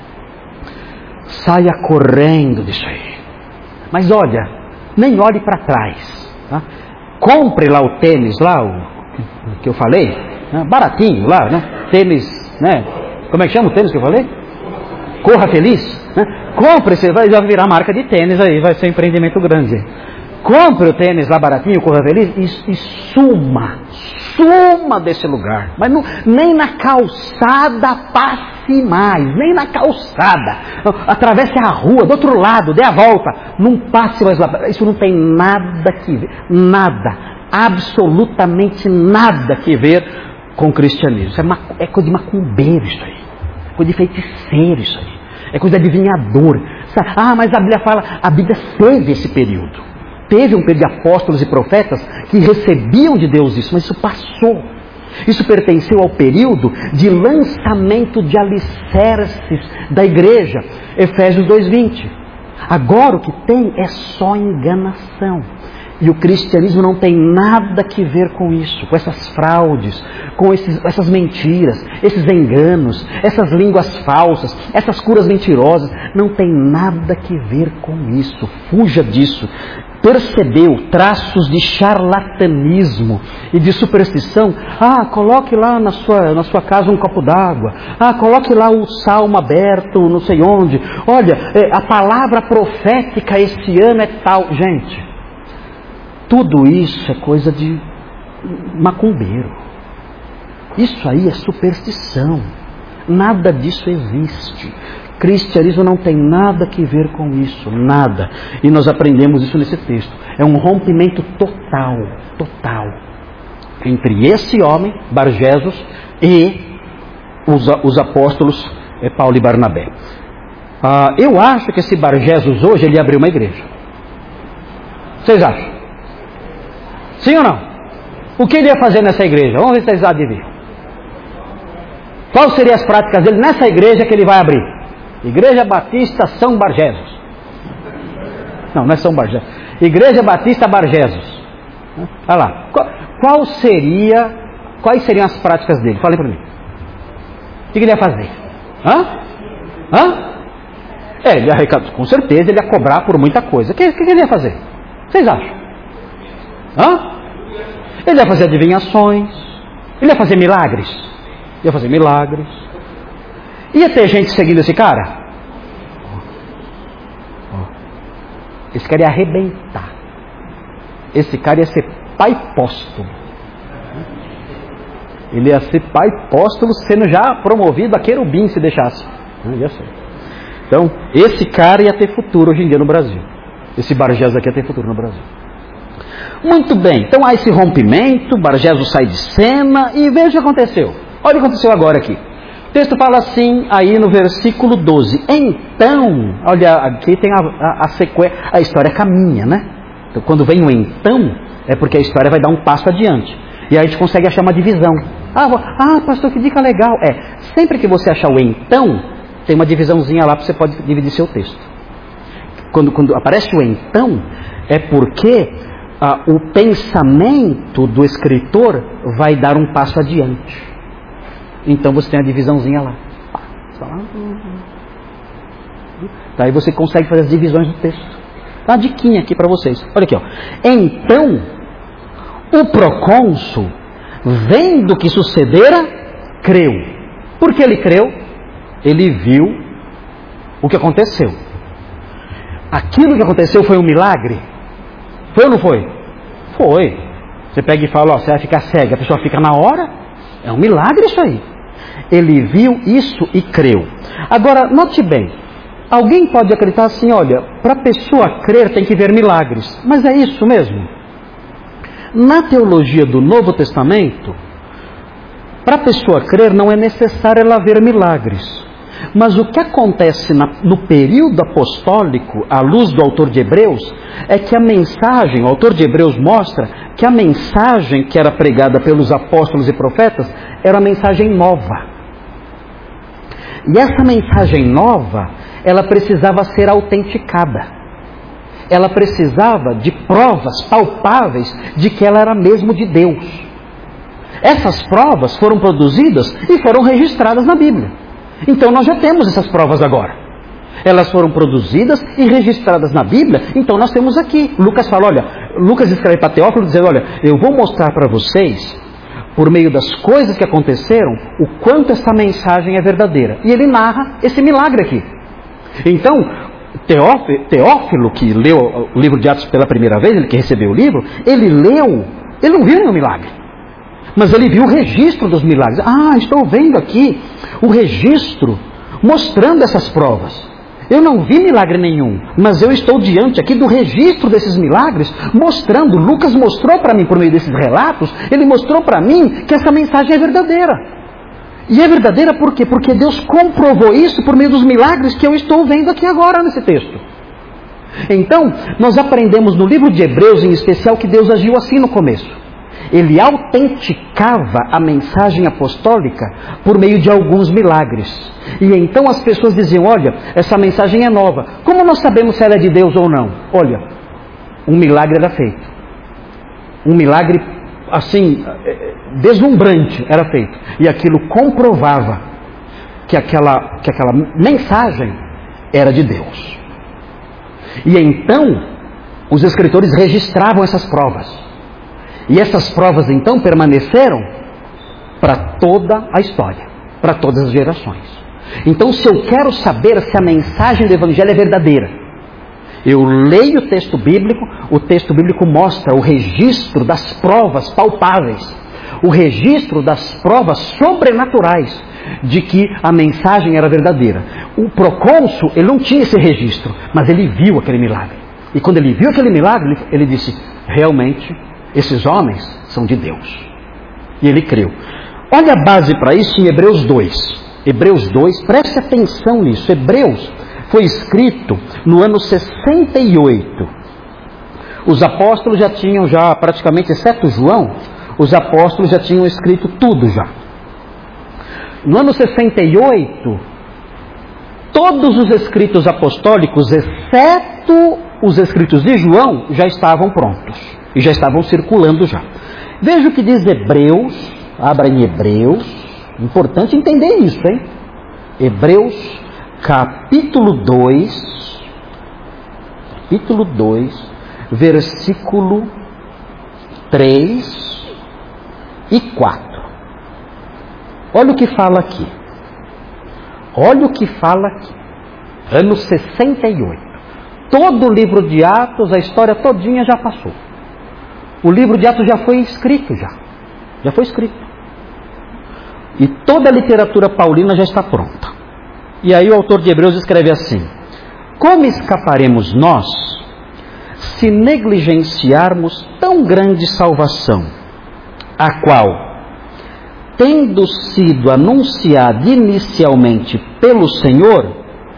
saia correndo disso aí. Mas olha, nem olhe para trás, tá? Compre lá o tênis lá, o que eu falei, né? Baratinho lá, né? Tênis, né? Como é que chama o tênis que eu falei? Corra Feliz, né? Compre, você vai já virar marca de tênis aí, vai ser um empreendimento grande. Compre o tênis lá baratinho, Corra Feliz, e, e suma, suma desse lugar. Mas não, nem na calçada passe mais, nem na calçada. Atravesse a rua, do outro lado, dê a volta, não passe mais lá. Isso não tem nada que ver, nada, absolutamente nada que ver com o cristianismo. Isso é, uma, é coisa de macumbeiro isso aí. Coisa de feiticeiro isso aí. É coisa de adivinhador. Ah, mas a Bíblia fala, a Bíblia teve esse período. Teve um período de apóstolos e profetas que recebiam de Deus isso, mas isso passou. Isso pertenceu ao período de lançamento de alicerces da igreja. Efésios dois, vinte. Agora o que tem é só enganação. E o cristianismo não tem nada que ver com isso, com essas fraudes, com esses, essas mentiras, esses enganos, essas línguas falsas, essas curas mentirosas. Não tem nada que ver com isso. Fuja disso. Percebeu traços de charlatanismo e de superstição? Ah, coloque lá na sua, na sua casa um copo d'água. Ah, coloque lá o salmo aberto, não sei onde. Olha, a palavra profética esse ano é tal. Gente, tudo isso é coisa de macumbeiro. Isso aí é superstição. Nada disso existe. Cristianismo não tem nada que ver com isso, nada. E nós aprendemos isso nesse texto. É um rompimento total, total, entre esse homem, Bar-Jesus, e os, os apóstolos é, Paulo e Barnabé. Ah, eu acho que esse Bar-Jesus hoje, ele abriu uma igreja. Vocês acham? Sim ou não? O que ele ia fazer nessa igreja? Vamos ver se vocês adivinham. Quais seriam as práticas dele nessa igreja que ele vai abrir? Igreja Batista São Bar-Jesus. Não, não é São Bar-Jesus. Igreja Batista Bar-Jesus. Olha lá. Qual, qual seria, quais seriam as práticas dele? Falem para mim. O que ele ia fazer? Hã? Hã? É, ele ia, com certeza ele ia cobrar por muita coisa. O que, que ele ia fazer? Vocês acham? Hã? Ele ia fazer adivinhações. Ele ia fazer milagres. Ia fazer milagres. Ia ter gente seguindo esse cara? Esse cara ia arrebentar. Esse cara ia ser pai póstumo. Ele ia ser pai póstumo, sendo já promovido a querubim se deixasse. Ia ser. Então, esse cara ia ter futuro hoje em dia no Brasil. Esse Bar-Jesus aqui ia ter futuro no Brasil. Muito bem, então há esse rompimento, Bar-Jesus sai de cena e veja o que aconteceu. Olha o que aconteceu agora aqui. O texto fala assim, aí no versículo doze. Então, olha, aqui tem a, a, a sequência, a história caminha, né? Então, quando vem o então, é porque a história vai dar um passo adiante. E aí a gente consegue achar uma divisão. Ah, ah, pastor, que dica legal. É, sempre que você achar o então, tem uma divisãozinha lá, você pode dividir seu texto. Quando, quando aparece o então, é porque ah, o pensamento do escritor vai dar um passo adiante. Então você tem a divisãozinha lá. Daí você consegue fazer as divisões do texto. Dá uma diquinha aqui para vocês. Olha aqui, ó. Então, o procônsul, vendo o que sucedera, creu. Por que ele creu? Ele viu o que aconteceu. Aquilo que aconteceu foi um milagre? Foi ou não foi? Foi. Você pega e fala, ó, você vai ficar cega, a pessoa fica na hora. É um milagre isso aí. Ele viu isso e creu. Agora, note bem, alguém pode acreditar assim, olha, para a pessoa crer tem que ver milagres. Mas é isso mesmo? Na teologia do Novo Testamento, para a pessoa crer não é necessário ela ver milagres. Mas o que acontece na, no período apostólico, à luz do autor de Hebreus, é que a mensagem, o autor de Hebreus mostra que a mensagem que era pregada pelos apóstolos e profetas era uma mensagem nova. E essa mensagem nova, ela precisava ser autenticada. Ela precisava de provas palpáveis de que ela era mesmo de Deus. Essas provas foram produzidas e foram registradas na Bíblia. Então nós já temos essas provas agora. Elas foram produzidas e registradas na Bíblia, então nós temos aqui. Lucas fala, olha, Lucas escreve para Teófilo dizendo, olha, eu vou mostrar para vocês, por meio das coisas que aconteceram, o quanto essa mensagem é verdadeira. E ele narra esse milagre aqui. Então, Teófilo, Teófilo, que leu o livro de Atos pela primeira vez, ele que recebeu o livro, ele leu, ele não viu nenhum milagre. Mas ele viu o registro dos milagres. Ah, estou vendo aqui o registro mostrando essas provas. Eu não vi milagre nenhum, mas eu estou diante aqui do registro desses milagres, mostrando, Lucas mostrou para mim por meio desses relatos, ele mostrou para mim que essa mensagem é verdadeira. E é verdadeira por quê? Porque Deus comprovou isso por meio dos milagres que eu estou vendo aqui agora nesse texto. Então, nós aprendemos no livro de Hebreus em especial que Deus agiu assim no começo. Ele autenticava a mensagem apostólica por meio de alguns milagres. E então as pessoas diziam, olha, essa mensagem é nova. Como nós sabemos se ela é de Deus ou não? Olha, um milagre era feito. Um milagre, assim, deslumbrante era feito. E aquilo comprovava que aquela, que aquela mensagem era de Deus. E então, os escritores registravam essas provas. E essas provas então permaneceram para toda a história, para todas as gerações. Então, se eu quero saber se a mensagem do Evangelho é verdadeira, eu leio o texto bíblico, o texto bíblico mostra o registro das provas palpáveis, o registro das provas sobrenaturais de que a mensagem era verdadeira. O procônsul, ele não tinha esse registro, mas ele viu aquele milagre. E quando ele viu aquele milagre, ele, ele disse, realmente, esses homens são de Deus. E ele creu. Olha a base para isso em Hebreus dois. Hebreus dois, preste atenção nisso. Hebreus foi escrito no ano sessenta e oito. Os apóstolos já tinham, já praticamente, exceto João, os apóstolos já tinham escrito tudo já. No ano sessenta e oito, todos os escritos apostólicos, exceto os escritos de João, já estavam prontos. E já estavam circulando já. Veja o que diz Hebreus, abra em Hebreus, importante entender isso, hein? Hebreus, capítulo dois, capítulo dois, versículo três e quatro. Olha o que fala aqui. Olha o que fala aqui. Ano sessenta e oito. Todo o livro de Atos, a história todinha já passou. O livro de Atos já foi escrito, já. Já foi escrito. E toda a literatura paulina já está pronta. E aí o autor de Hebreus escreve assim: como escaparemos nós se negligenciarmos tão grande salvação, a qual, tendo sido anunciada inicialmente pelo Senhor,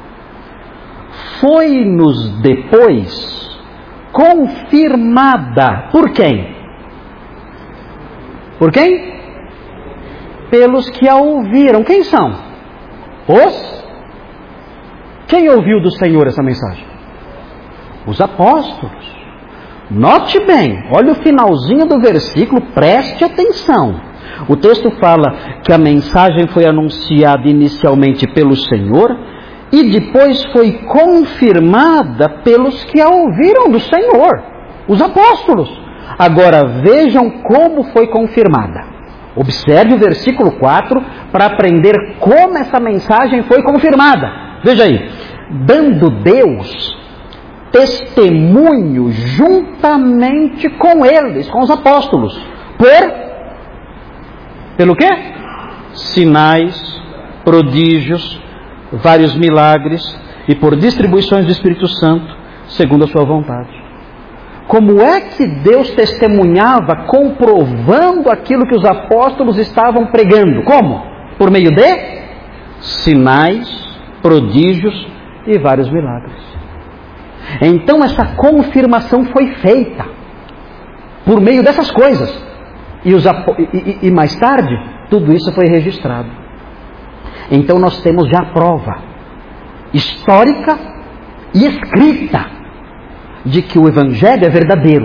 foi-nos depois confirmada por quem? Por quem? Pelos que a ouviram. Quem são? Os? Quem ouviu do Senhor essa mensagem? Os apóstolos. Note bem, olha o finalzinho do versículo, preste atenção. O texto fala que a mensagem foi anunciada inicialmente pelo Senhor e depois foi confirmada pelos que a ouviram do Senhor, os apóstolos. Agora vejam como foi confirmada. Observe o versículo quatro para aprender como essa mensagem foi confirmada. Veja aí, dando Deus testemunho juntamente com eles, com os apóstolos. Por? Pelo quê? Sinais, prodígios, vários milagres e por distribuições do Espírito Santo, segundo a sua vontade. Como é que Deus testemunhava comprovando aquilo que os apóstolos estavam pregando? Como? Por meio de sinais, prodígios e vários milagres. Então essa confirmação foi feita por meio dessas coisas. E, os, e, e mais tarde, tudo isso foi registrado. Então nós temos já a prova histórica e escrita de que o Evangelho é verdadeiro.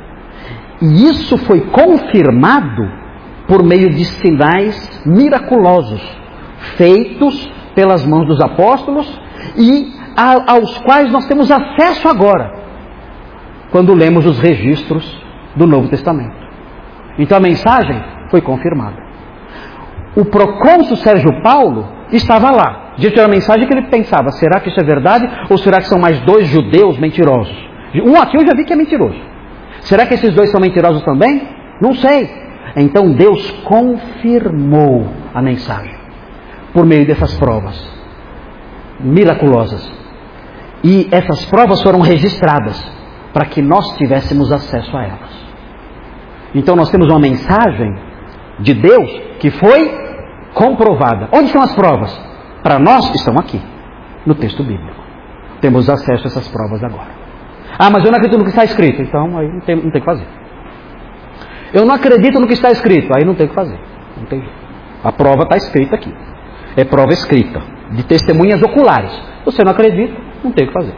E isso foi confirmado por meio de sinais miraculosos, feitos pelas mãos dos apóstolos e a, aos quais nós temos acesso agora, quando lemos os registros do Novo Testamento. Então a mensagem foi confirmada. O procônsul Sérgio Paulo estava lá, diante da mensagem que ele pensava, será que isso é verdade ou será que são mais dois judeus mentirosos? Um aqui eu já vi que é mentiroso. Será que esses dois são mentirosos também? Não sei. Então Deus confirmou a mensagem por meio dessas provas miraculosas. E essas provas foram registradas para que nós tivéssemos acesso a elas. Então nós temos uma mensagem de Deus que foi comprovada. Onde estão as provas? Para nós estão aqui, no texto bíblico. Temos acesso a essas provas agora. Ah, mas eu não acredito no que está escrito. Então aí não tem, não tem o que fazer. Eu não acredito no que está escrito. Aí não tem o que fazer. Não tem. A prova está escrita aqui. É prova escrita, de testemunhas oculares. Você não acredita, não tem o que fazer.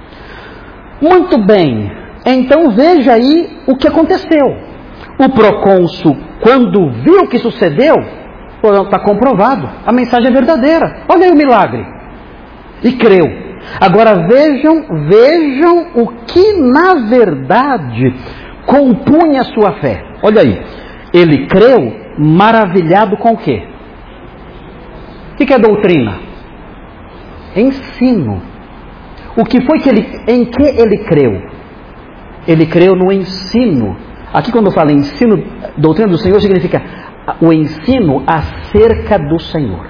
Muito bem. Então veja aí o que aconteceu. O procônsul, quando viu o que sucedeu, está comprovado. A mensagem é verdadeira. Olha aí o milagre. E creu. Agora vejam, vejam o que na verdade compunha a sua fé. Olha aí, ele creu maravilhado com o quê? O que é doutrina? Ensino. O que foi que ele, em que ele creu? Ele creu no ensino. Aqui quando fala ensino, doutrina do Senhor, significa o ensino acerca do Senhor.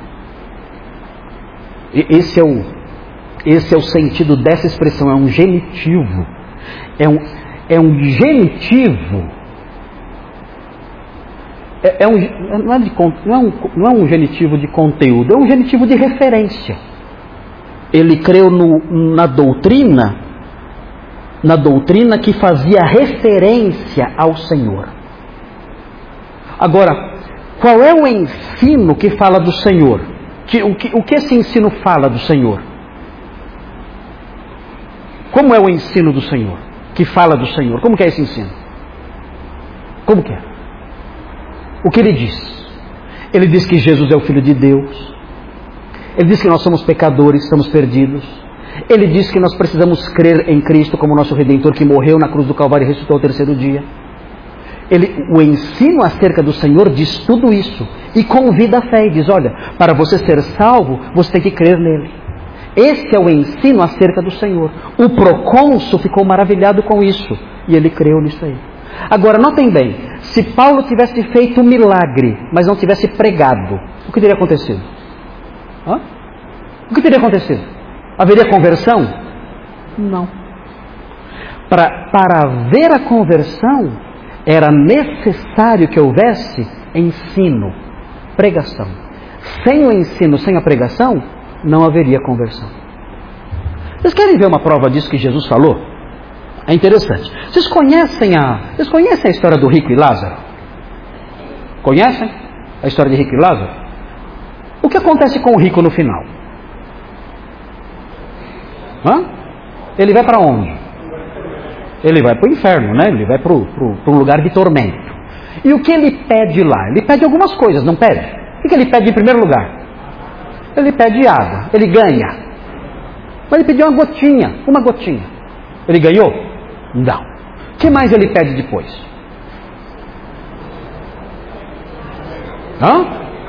E esse é o Esse é o sentido dessa expressão, é um genitivo. É um, é um genitivo. É, é um, não, é de, não, é um, não é um genitivo de conteúdo, é um genitivo de referência. Ele creu no, na doutrina, na doutrina que fazia referência ao Senhor. Agora, qual é o ensino que fala do Senhor? Que, o, que, o que esse ensino fala do Senhor? Como é o ensino do Senhor? Que fala do Senhor? Como que é esse ensino? Como que é? O que ele diz? Ele diz que Jesus é o Filho de Deus. Ele diz que nós somos pecadores, estamos perdidos. Ele diz que nós precisamos crer em Cristo como nosso Redentor, que morreu na cruz do Calvário e ressuscitou ao terceiro dia. Ele, o ensino acerca do Senhor diz tudo isso. E convida a fé e diz, olha, para você ser salvo, você tem que crer nele. Esse é o ensino acerca do Senhor. O procônsul ficou maravilhado com isso. E ele creu nisso aí. Agora, notem bem. Se Paulo tivesse feito um milagre, mas não tivesse pregado, o que teria acontecido? Hã? O que teria acontecido? Haveria conversão? Não. Para, para haver a conversão, era necessário que houvesse ensino, pregação. Sem o ensino, sem a pregação, não haveria conversão. Vocês querem ver uma prova disso que Jesus falou? É interessante. Vocês conhecem a, vocês conhecem a história do rico e Lázaro? Conhecem a história de rico e Lázaro? O que acontece com o rico no final? Hã? Ele vai para onde? Ele vai para o inferno, né? Ele vai para um lugar de tormento. E o que ele pede lá? Ele pede algumas coisas, não pede? O que ele pede em primeiro lugar? Ele pede água, ele ganha. Mas ele pediu uma gotinha, uma gotinha. Ele ganhou? Não. O que mais ele pede depois? Hã?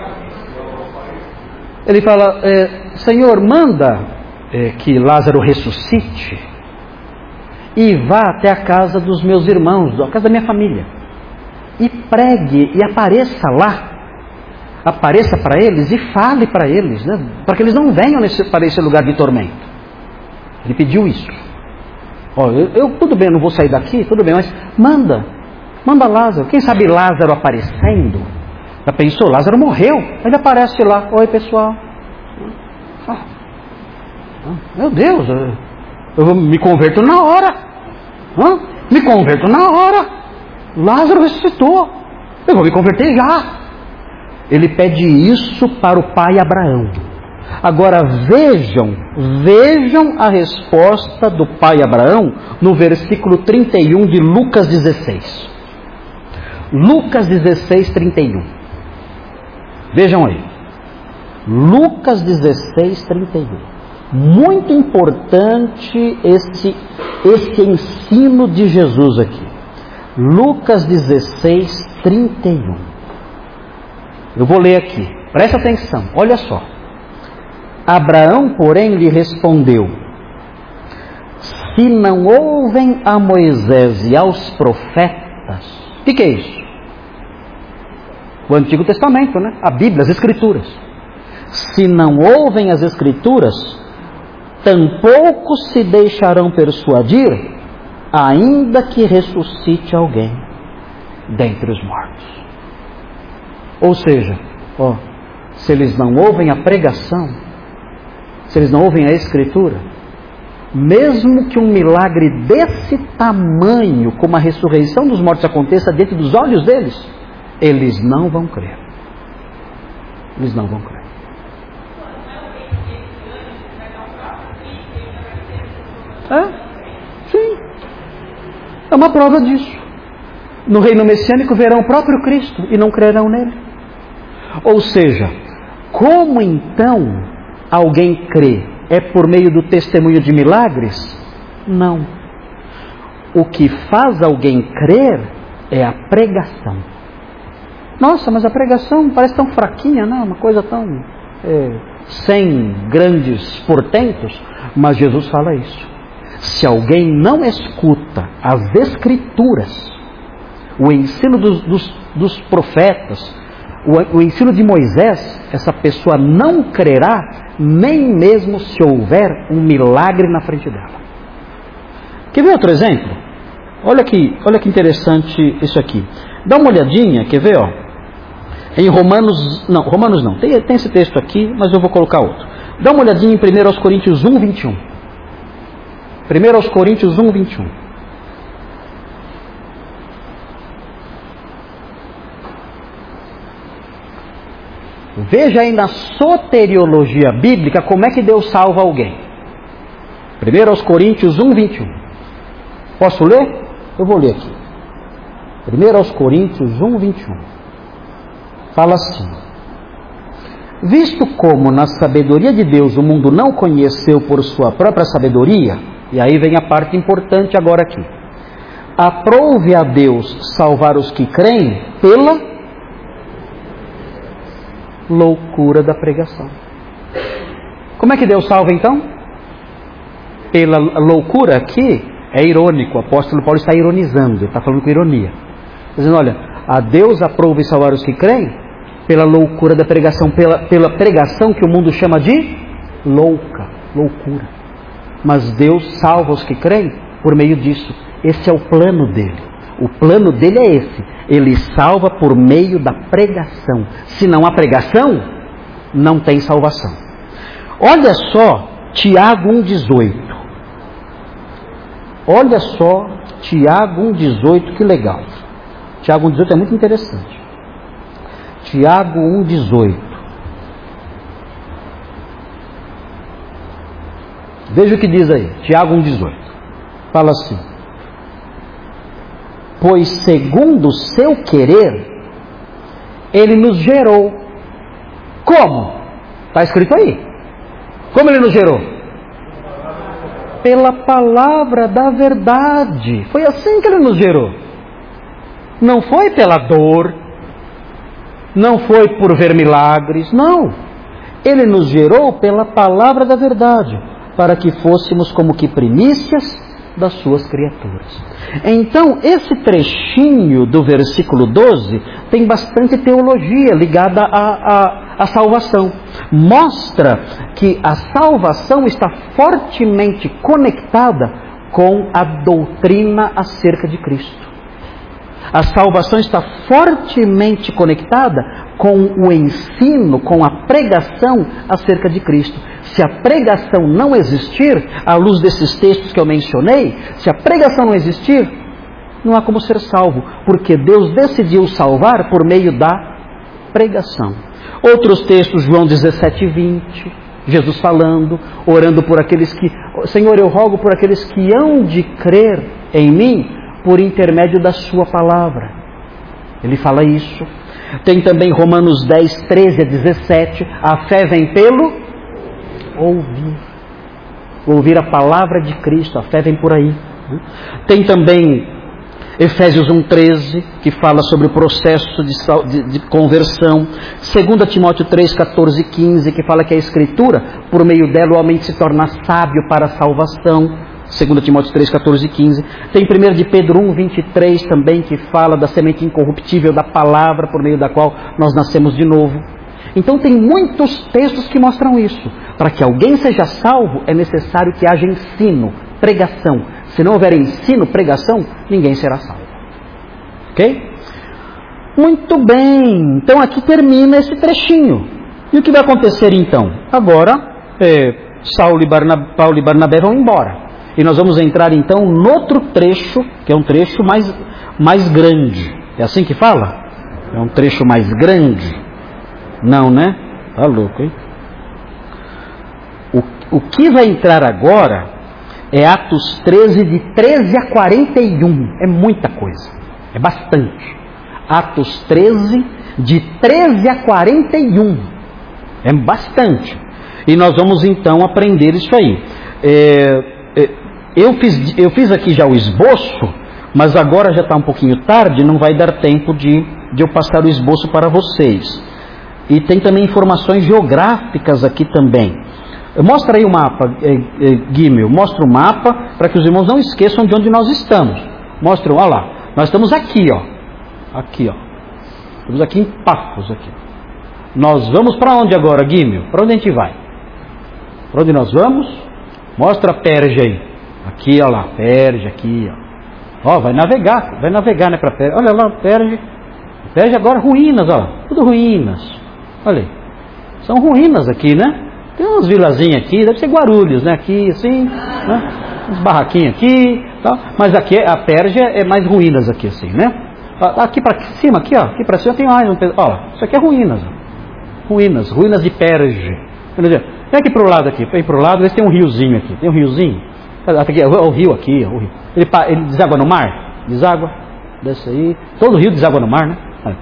Ele fala, é, Senhor, manda é, que Lázaro ressuscite. e vá até a casa dos meus irmãos, a casa da minha família, e pregue e apareça lá, apareça para eles e fale para eles, né? Para que eles não venham nesse, para esse lugar de tormento. Ele pediu isso. Ó, eu, eu, tudo bem, eu não vou sair daqui, tudo bem, mas manda, manda Lázaro. Quem sabe Lázaro aparecendo? Já pensou? Lázaro morreu, ele aparece lá. Oi, pessoal. Ah, meu Deus, eu, eu me converto na hora. Ah, me converto na hora. Lázaro ressuscitou. Eu vou me converter já. Ele pede isso para o pai Abraão. Agora vejam, vejam a resposta do pai Abraão no versículo trinta e um de Lucas dezesseis. Lucas dezesseis, trinta e um. Vejam aí. Lucas dezesseis, trinta e um. Muito importante esse, esse ensino de Jesus aqui. Lucas dezesseis, trinta e um. Eu vou ler aqui. Presta atenção. Olha só. Abraão, porém, lhe respondeu: se não ouvem a Moisés e aos profetas... O que, que é isso? O Antigo Testamento, né? A Bíblia, as Escrituras. Se não ouvem as Escrituras, tampouco se deixarão persuadir, ainda que ressuscite alguém dentre os mortos. Ou seja, ó, se eles não ouvem a pregação, se eles não ouvem a Escritura, mesmo que um milagre desse tamanho, como a ressurreição dos mortos aconteça diante dos olhos deles, eles não vão crer. Eles não vão crer. É? Sim. É uma prova disso. No reino messiânico verão o próprio Cristo e não crerão nele. Ou seja, como então alguém crê? É por meio do testemunho de milagres? Não. O que faz alguém crer é a pregação. Nossa, mas a pregação parece tão fraquinha, não? Uma coisa tão é, sem grandes portentos. Mas Jesus fala isso. Se alguém não escuta as Escrituras, o ensino dos, dos, dos profetas, o, o ensino de Moisés, essa pessoa não crerá, nem mesmo se houver um milagre na frente dela. Quer ver outro exemplo? Olha que, olha que interessante isso aqui. Dá uma olhadinha, quer ver? Ó? Em Romanos, não, Romanos não, tem, tem esse texto aqui, mas eu vou colocar outro. Dá uma olhadinha em primeira Coríntios um, vinte e um. primeira Coríntios um, vinte e um. Veja aí na soteriologia bíblica como é que Deus salva alguém. primeira Coríntios um, vinte e um. Posso ler? Eu vou ler aqui. primeira Coríntios um, vinte e um. Fala assim: visto como na sabedoria de Deus o mundo não conheceu por sua própria sabedoria, e aí vem a parte importante agora aqui. Aprove a Deus salvar os que creem pela loucura da pregação. Como é que Deus salva então? Pela loucura aqui é irônico, o apóstolo Paulo está ironizando, ele está falando com ironia. Dizendo, olha, a Deus aprove salvar os que creem pela loucura da pregação, pela, pela pregação que o mundo chama de louca, loucura. Mas Deus salva os que creem por meio disso. Esse é o plano dele. O plano dele é esse. Ele salva por meio da pregação. Se não há pregação, não tem salvação. Olha só Tiago um, dezoito. Olha só Tiago um, dezoito, que legal. Tiago um, dezoito é muito interessante. Tiago um, dezoito. Veja o que diz aí. Tiago um, dezoito. Fala assim: pois segundo o seu querer, Ele nos gerou. Como? Está escrito aí. Como Ele nos gerou? Pela palavra da verdade. Foi assim que Ele nos gerou. Não foi pela dor, não foi por ver milagres, não. Ele nos gerou pela palavra da verdade, para que fôssemos como que primícias das suas criaturas. Então, esse trechinho do versículo doze tem bastante teologia ligada à, à, à salvação. Mostra que a salvação está fortemente conectada com a doutrina acerca de Cristo. A salvação está fortemente conectada com o ensino, com a pregação acerca de Cristo. Se a pregação não existir, à luz desses textos que eu mencionei, se a pregação não existir, não há como ser salvo, porque Deus decidiu salvar por meio da pregação. Outros textos, João dezessete, vinte, Jesus falando, orando por aqueles que... Senhor, eu rogo por aqueles que hão de crer em mim, por intermédio da sua palavra. Ele fala isso. Tem também Romanos dez, treze a dezessete, a fé vem pelo ouvir. Ouvir a palavra de Cristo, a fé vem por aí. Tem também Efésios um, treze, que fala sobre o processo de, de, de conversão. Dois Timóteo três, quatorze e quinze, que fala que a Escritura, por meio dela o homem se torna sábio para a salvação. Dois Timóteo três, quatorze e quinze. Tem primeiro de Pedro um, vinte e três também, que fala da semente incorruptível da palavra, por meio da qual nós nascemos de novo. Então tem muitos textos que mostram isso. Para que alguém seja salvo, é necessário que haja ensino, pregação. Se não houver ensino, pregação, ninguém será salvo. Ok? Muito bem. Então aqui termina esse trechinho. E o que vai acontecer então? Agora, é, Saulo e Barnabé, Paulo e Barnabé vão embora. E nós vamos entrar então no outro trecho, que é um trecho mais, mais grande. É assim que fala? É um trecho mais grande? Não, né? Tá louco, hein? O, o que vai entrar agora é Atos treze, de treze a quarenta e um. É muita coisa. É bastante. Atos treze, de treze a quarenta e um. É bastante. E nós vamos então aprender isso aí. É... Eu fiz, eu fiz aqui já o esboço, mas agora já está um pouquinho tarde, não vai dar tempo de, de eu passar o esboço para vocês. E tem também informações geográficas aqui também. Mostra aí o mapa, é, é, Guimel, mostra o mapa para que os irmãos não esqueçam de onde nós estamos. Mostra, olha lá, nós estamos aqui, ó. Aqui, ó. Estamos aqui em Pafos, aqui. Nós vamos para onde agora, Guimel? Para onde a gente vai? Para onde nós vamos? Mostra a Perge aí. Aqui, olha lá, Perge, aqui, ó. Ó, vai navegar, vai navegar, né, para Perge. Olha lá, Perge. Perge agora, ruínas, ó. Tudo ruínas. Olha aí. São ruínas aqui, né? Tem umas vilazinhas aqui, deve ser Guarulhos, né? Aqui, assim, né? Uns barraquinhos aqui, tal. Mas aqui, a Perge é mais ruínas aqui, assim, né? Aqui para cima, aqui, ó. Aqui para cima tem mais um pedaço. Ó, isso aqui é ruínas, ó. Ruínas, ruínas de Perge. Vem aqui pro lado aqui, vem pro lado, vê se tem um riozinho aqui. Tem um riozinho? Aqui, é o rio aqui, é o rio. Ele, ele deságua no mar? Deságua, desce aí. Todo rio deságua no mar, né?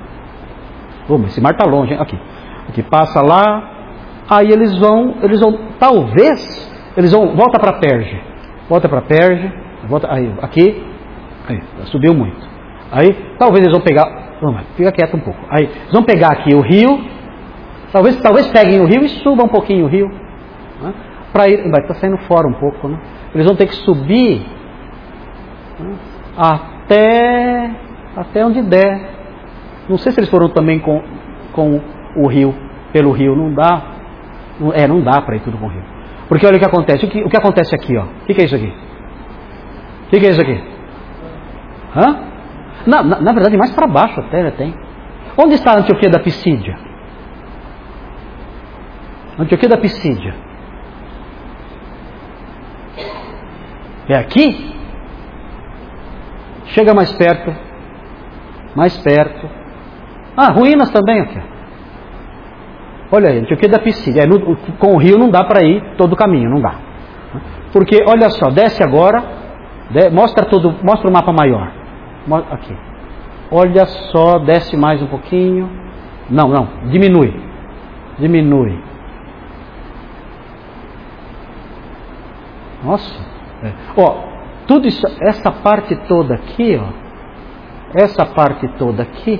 Oh, mas esse mar está longe, hein? Aqui. Aqui passa lá. Aí eles vão, eles vão, talvez, eles vão, volta para Perge. Volta para Perge. Volta, aí, aqui. Aí, subiu muito. Aí, talvez eles vão pegar. Vamos, fica quieto um pouco. Aí, eles vão pegar aqui o rio. Talvez, talvez peguem o rio e subam um pouquinho o rio. Né? Para ir, vai estar saindo fora um pouco, né? Eles vão ter que subir, né, até, até onde der. Não sei se eles foram também com, com o rio, pelo rio. Não dá. Não, é, não dá para ir tudo com o rio. Porque olha o que acontece. O que, o que acontece aqui, ó? O que, que é isso aqui? O que, que é isso aqui? Hã? Na, na, na verdade, mais para baixo até tem. Onde está a Antioquia da Pisídia? Antioquia da Pisídia. É aqui? Chega mais perto. Mais perto. Ah, ruínas também aqui. Olha aí, Antioquia da Pisídia. É, no, com o rio não dá para ir todo o caminho, não dá. Porque, olha só, desce agora. De, mostra, todo, mostra o mapa maior. Aqui. Olha só, desce mais um pouquinho. Não, não, diminui. Diminui. Nossa. É. Ó, tudo isso, essa parte toda aqui, ó, essa parte toda aqui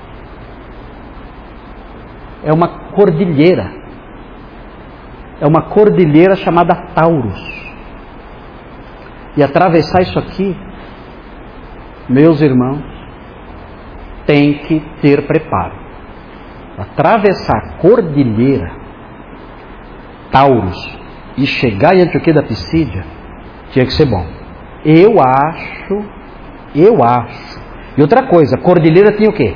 é uma cordilheira. É uma cordilheira chamada Taurus. E atravessar isso aqui, meus irmãos, tem que ter preparo. Atravessar a cordilheira Taurus e chegar em Antioquia da Pisídia tinha que ser bom. Eu acho, eu acho. E outra coisa, cordilheira tinha o quê?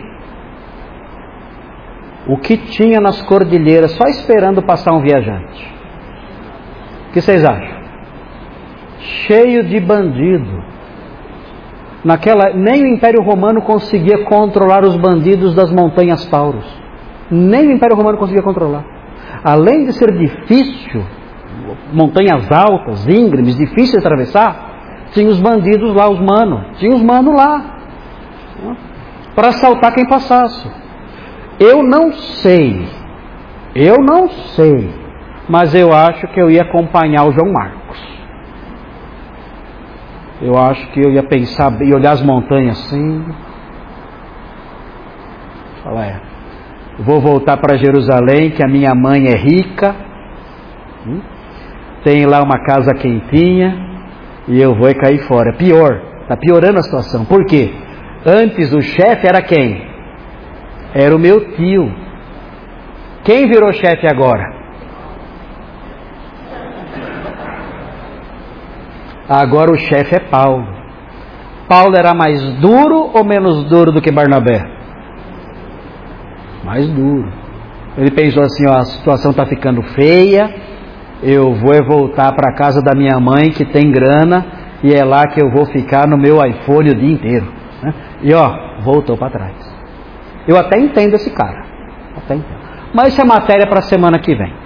O que tinha nas cordilheiras só esperando passar um viajante? O que vocês acham? Cheio de bandido. Naquela, nem o Império Romano conseguia controlar os bandidos das montanhas Taurus. Nem o Império Romano conseguia controlar. Além de ser difícil, montanhas altas, íngremes, difíceis de atravessar, tinha os bandidos lá, os manos. Tinha os manos lá, para assaltar quem passasse. Eu não sei, eu não sei, mas eu acho que eu ia acompanhar o João Marcos. Eu acho que eu ia pensar e olhar as montanhas assim. Falar, é, vou voltar para Jerusalém, que a minha mãe é rica, tem lá uma casa quentinha, e eu vou cair fora. Pior, está piorando a situação. Por quê? Antes o chefe era quem? Era o meu tio. Quem virou chefe agora? Agora o chefe é Paulo. Paulo era mais duro ou menos duro do que Barnabé? Mais duro. Ele pensou assim, ó, a situação está ficando feia, eu vou voltar para a casa da minha mãe que tem grana, e é lá que eu vou ficar no meu iPhone o dia inteiro, né? E ó, voltou para trás. Eu até entendo esse cara, até entendo. Mas isso é matéria para a semana que vem.